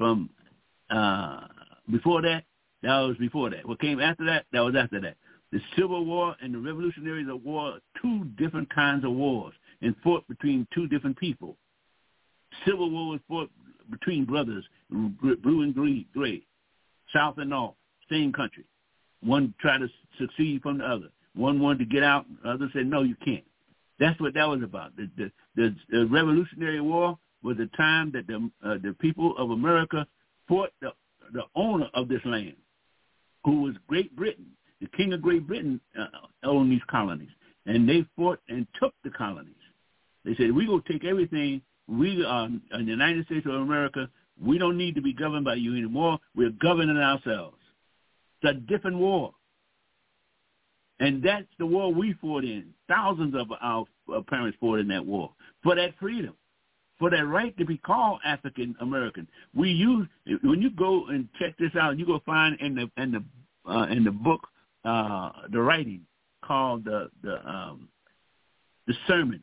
before that was before that. What came after that was after that. The Civil War and the Revolutionary War are two different kinds of wars and fought between two different people. Civil War was fought between brothers, blue and gray, South and North, same country. One tried to succeed from the other. One wanted to get out, the other said, no, you can't. That's what that was about. The Revolutionary War was a time that the people of America fought the owner of this land, who was Great Britain. The King of Great Britain owned these colonies, and they fought and took the colonies. They said, we're going to take everything. We are in the United States of America. We don't need to be governed by you anymore. We're governing ourselves. It's a different war. And that's the war we fought in. Thousands of our parents fought in that war for that freedom, for that right to be called African American. When you go and check this out, you go find in the book the writing called the sermon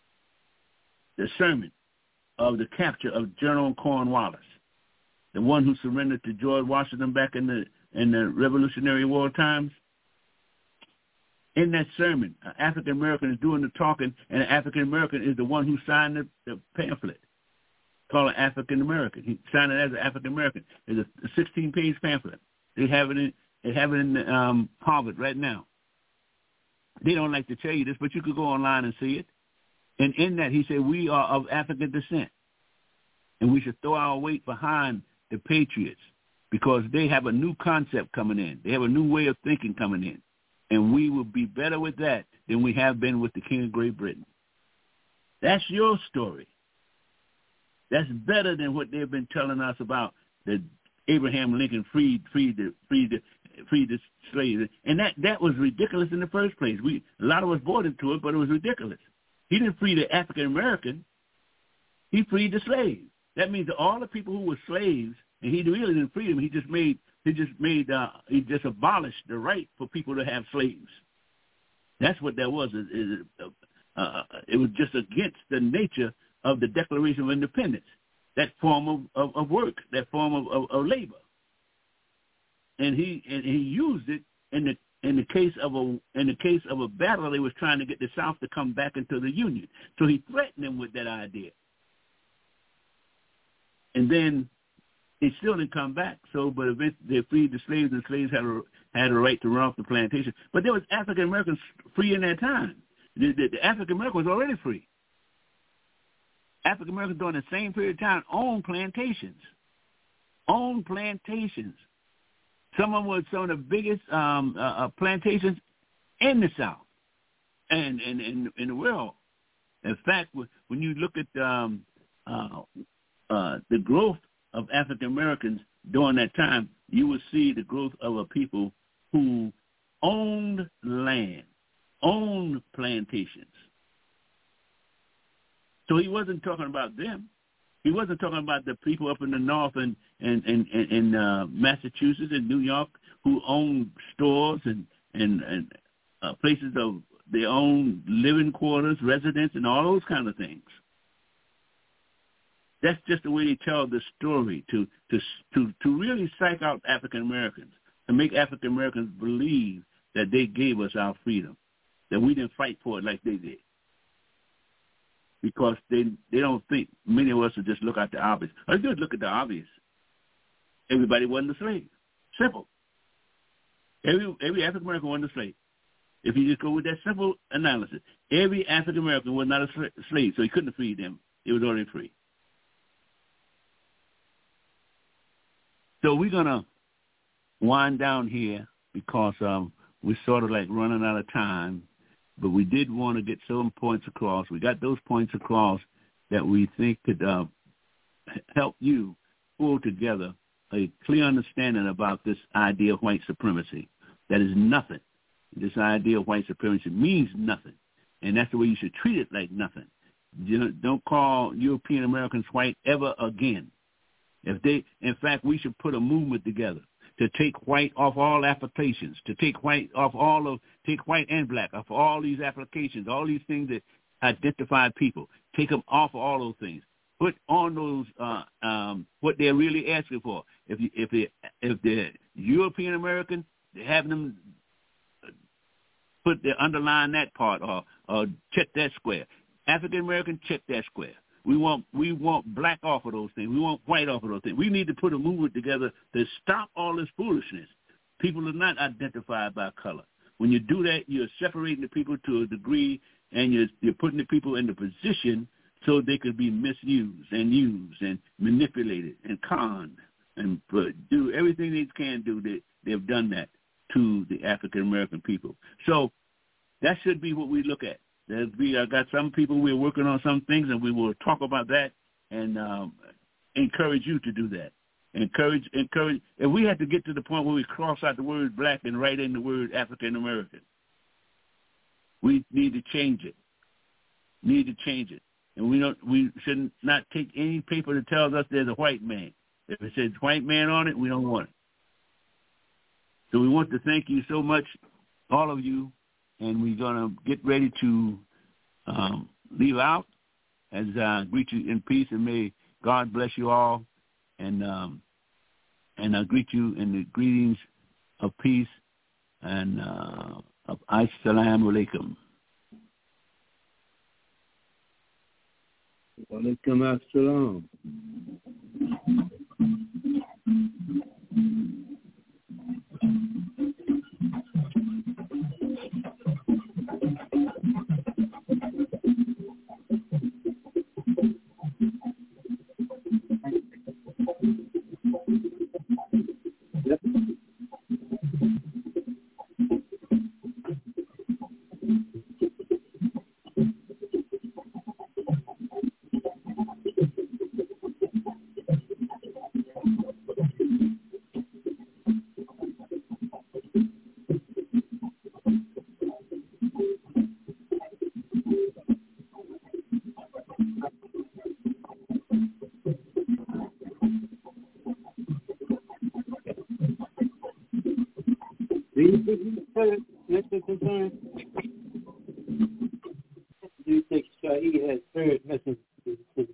of the capture of General Cornwallis, the one who surrendered to George Washington back in the Revolutionary War times. In that sermon, an African American is doing the talking, and an African American is the one who signed the pamphlet. Called an African American. He signed it as an African American. It's a 16-page pamphlet. They have it in Harvard right now. They don't like to tell you this, but you could go online and see it. And in that, he said, we are of African descent, and we should throw our weight behind the Patriots because they have a new concept coming in. They have a new way of thinking coming in, and we will be better with that than we have been with the King of Great Britain. That's your story. That's better than what they've been telling us about that Abraham Lincoln freed the slaves, and that was ridiculous in the first place. A lot of us bought into it, but it was ridiculous. He didn't free the African American. He freed the slaves. That means that all the people who were slaves, and he really didn't free them. He just abolished the right for people to have slaves. That's what that was. It was just against the nature of the Declaration of Independence, that form of work, that form of labor. And he used it in the case of a battle. They was trying to get the South to come back into the Union. So he threatened them with that idea. And then they still didn't come back. But eventually they freed the slaves, and the slaves had a right to run off the plantation. But there was African Americans free in that time. The African American was already free. African Americans during the same period of time owned plantations. Some of them were some of the biggest plantations in the South and in the world. In fact, when you look at the growth of African Americans during that time, you will see the growth of a people who owned land, owned plantations. So he wasn't talking about them. He wasn't talking about the people up in the north and Massachusetts and New York who owned stores and places of their own living quarters, residence, and all those kind of things. That's just the way they tell the story, to really psych out African Americans, to make African Americans believe that they gave us our freedom, that we didn't fight for it like they did. Because they don't think, many of us will just look at the obvious. Let's just look at the obvious. Everybody wasn't a slave. Simple. Every African American wasn't a slave. If you just go with that simple analysis, every African American was not a slave, so he couldn't have freed them. It was already free. So we're going to wind down here because we're sort of like running out of time, but we did want to get some points across. We got those points across that we think could help you pull together a clear understanding about this idea of white supremacy. That is nothing. This idea of white supremacy means nothing, and that's the way you should treat it, like nothing. Don't call European Americans white ever again. In fact, we should put a movement together to take white off all applications, to take white and black off all these applications, all these things that identify people. Take them off of all those things. Put on those what they're really asking for. If they're European American, have them underline that part or check that square. African American, check that square. We want black off of those things. We want white off of those things. We need to put a movement together to stop all this foolishness. People are not identified by color. When you do that, you're separating the people to a degree, and you're putting the people in the position so they could be misused and used and manipulated and conned and do everything they can do. They've done that to the African American people. So that should be what we look at. I got some people, we're working on some things, and we will talk about that and encourage you to do that. Encourage. If we had to get to the point where we cross out the word black and write in the word African American, we need to change it. And we should not take any paper that tells us there's a white man. If it says white man on it, we don't want it. So we want to thank you so much, all of you, and we're going to get ready to leave out as I greet you in peace, and may God bless you all, and I greet you in the greetings of peace and of Assalamu alaikum. Walaikum assalam. Do you think Shaheed has heard messages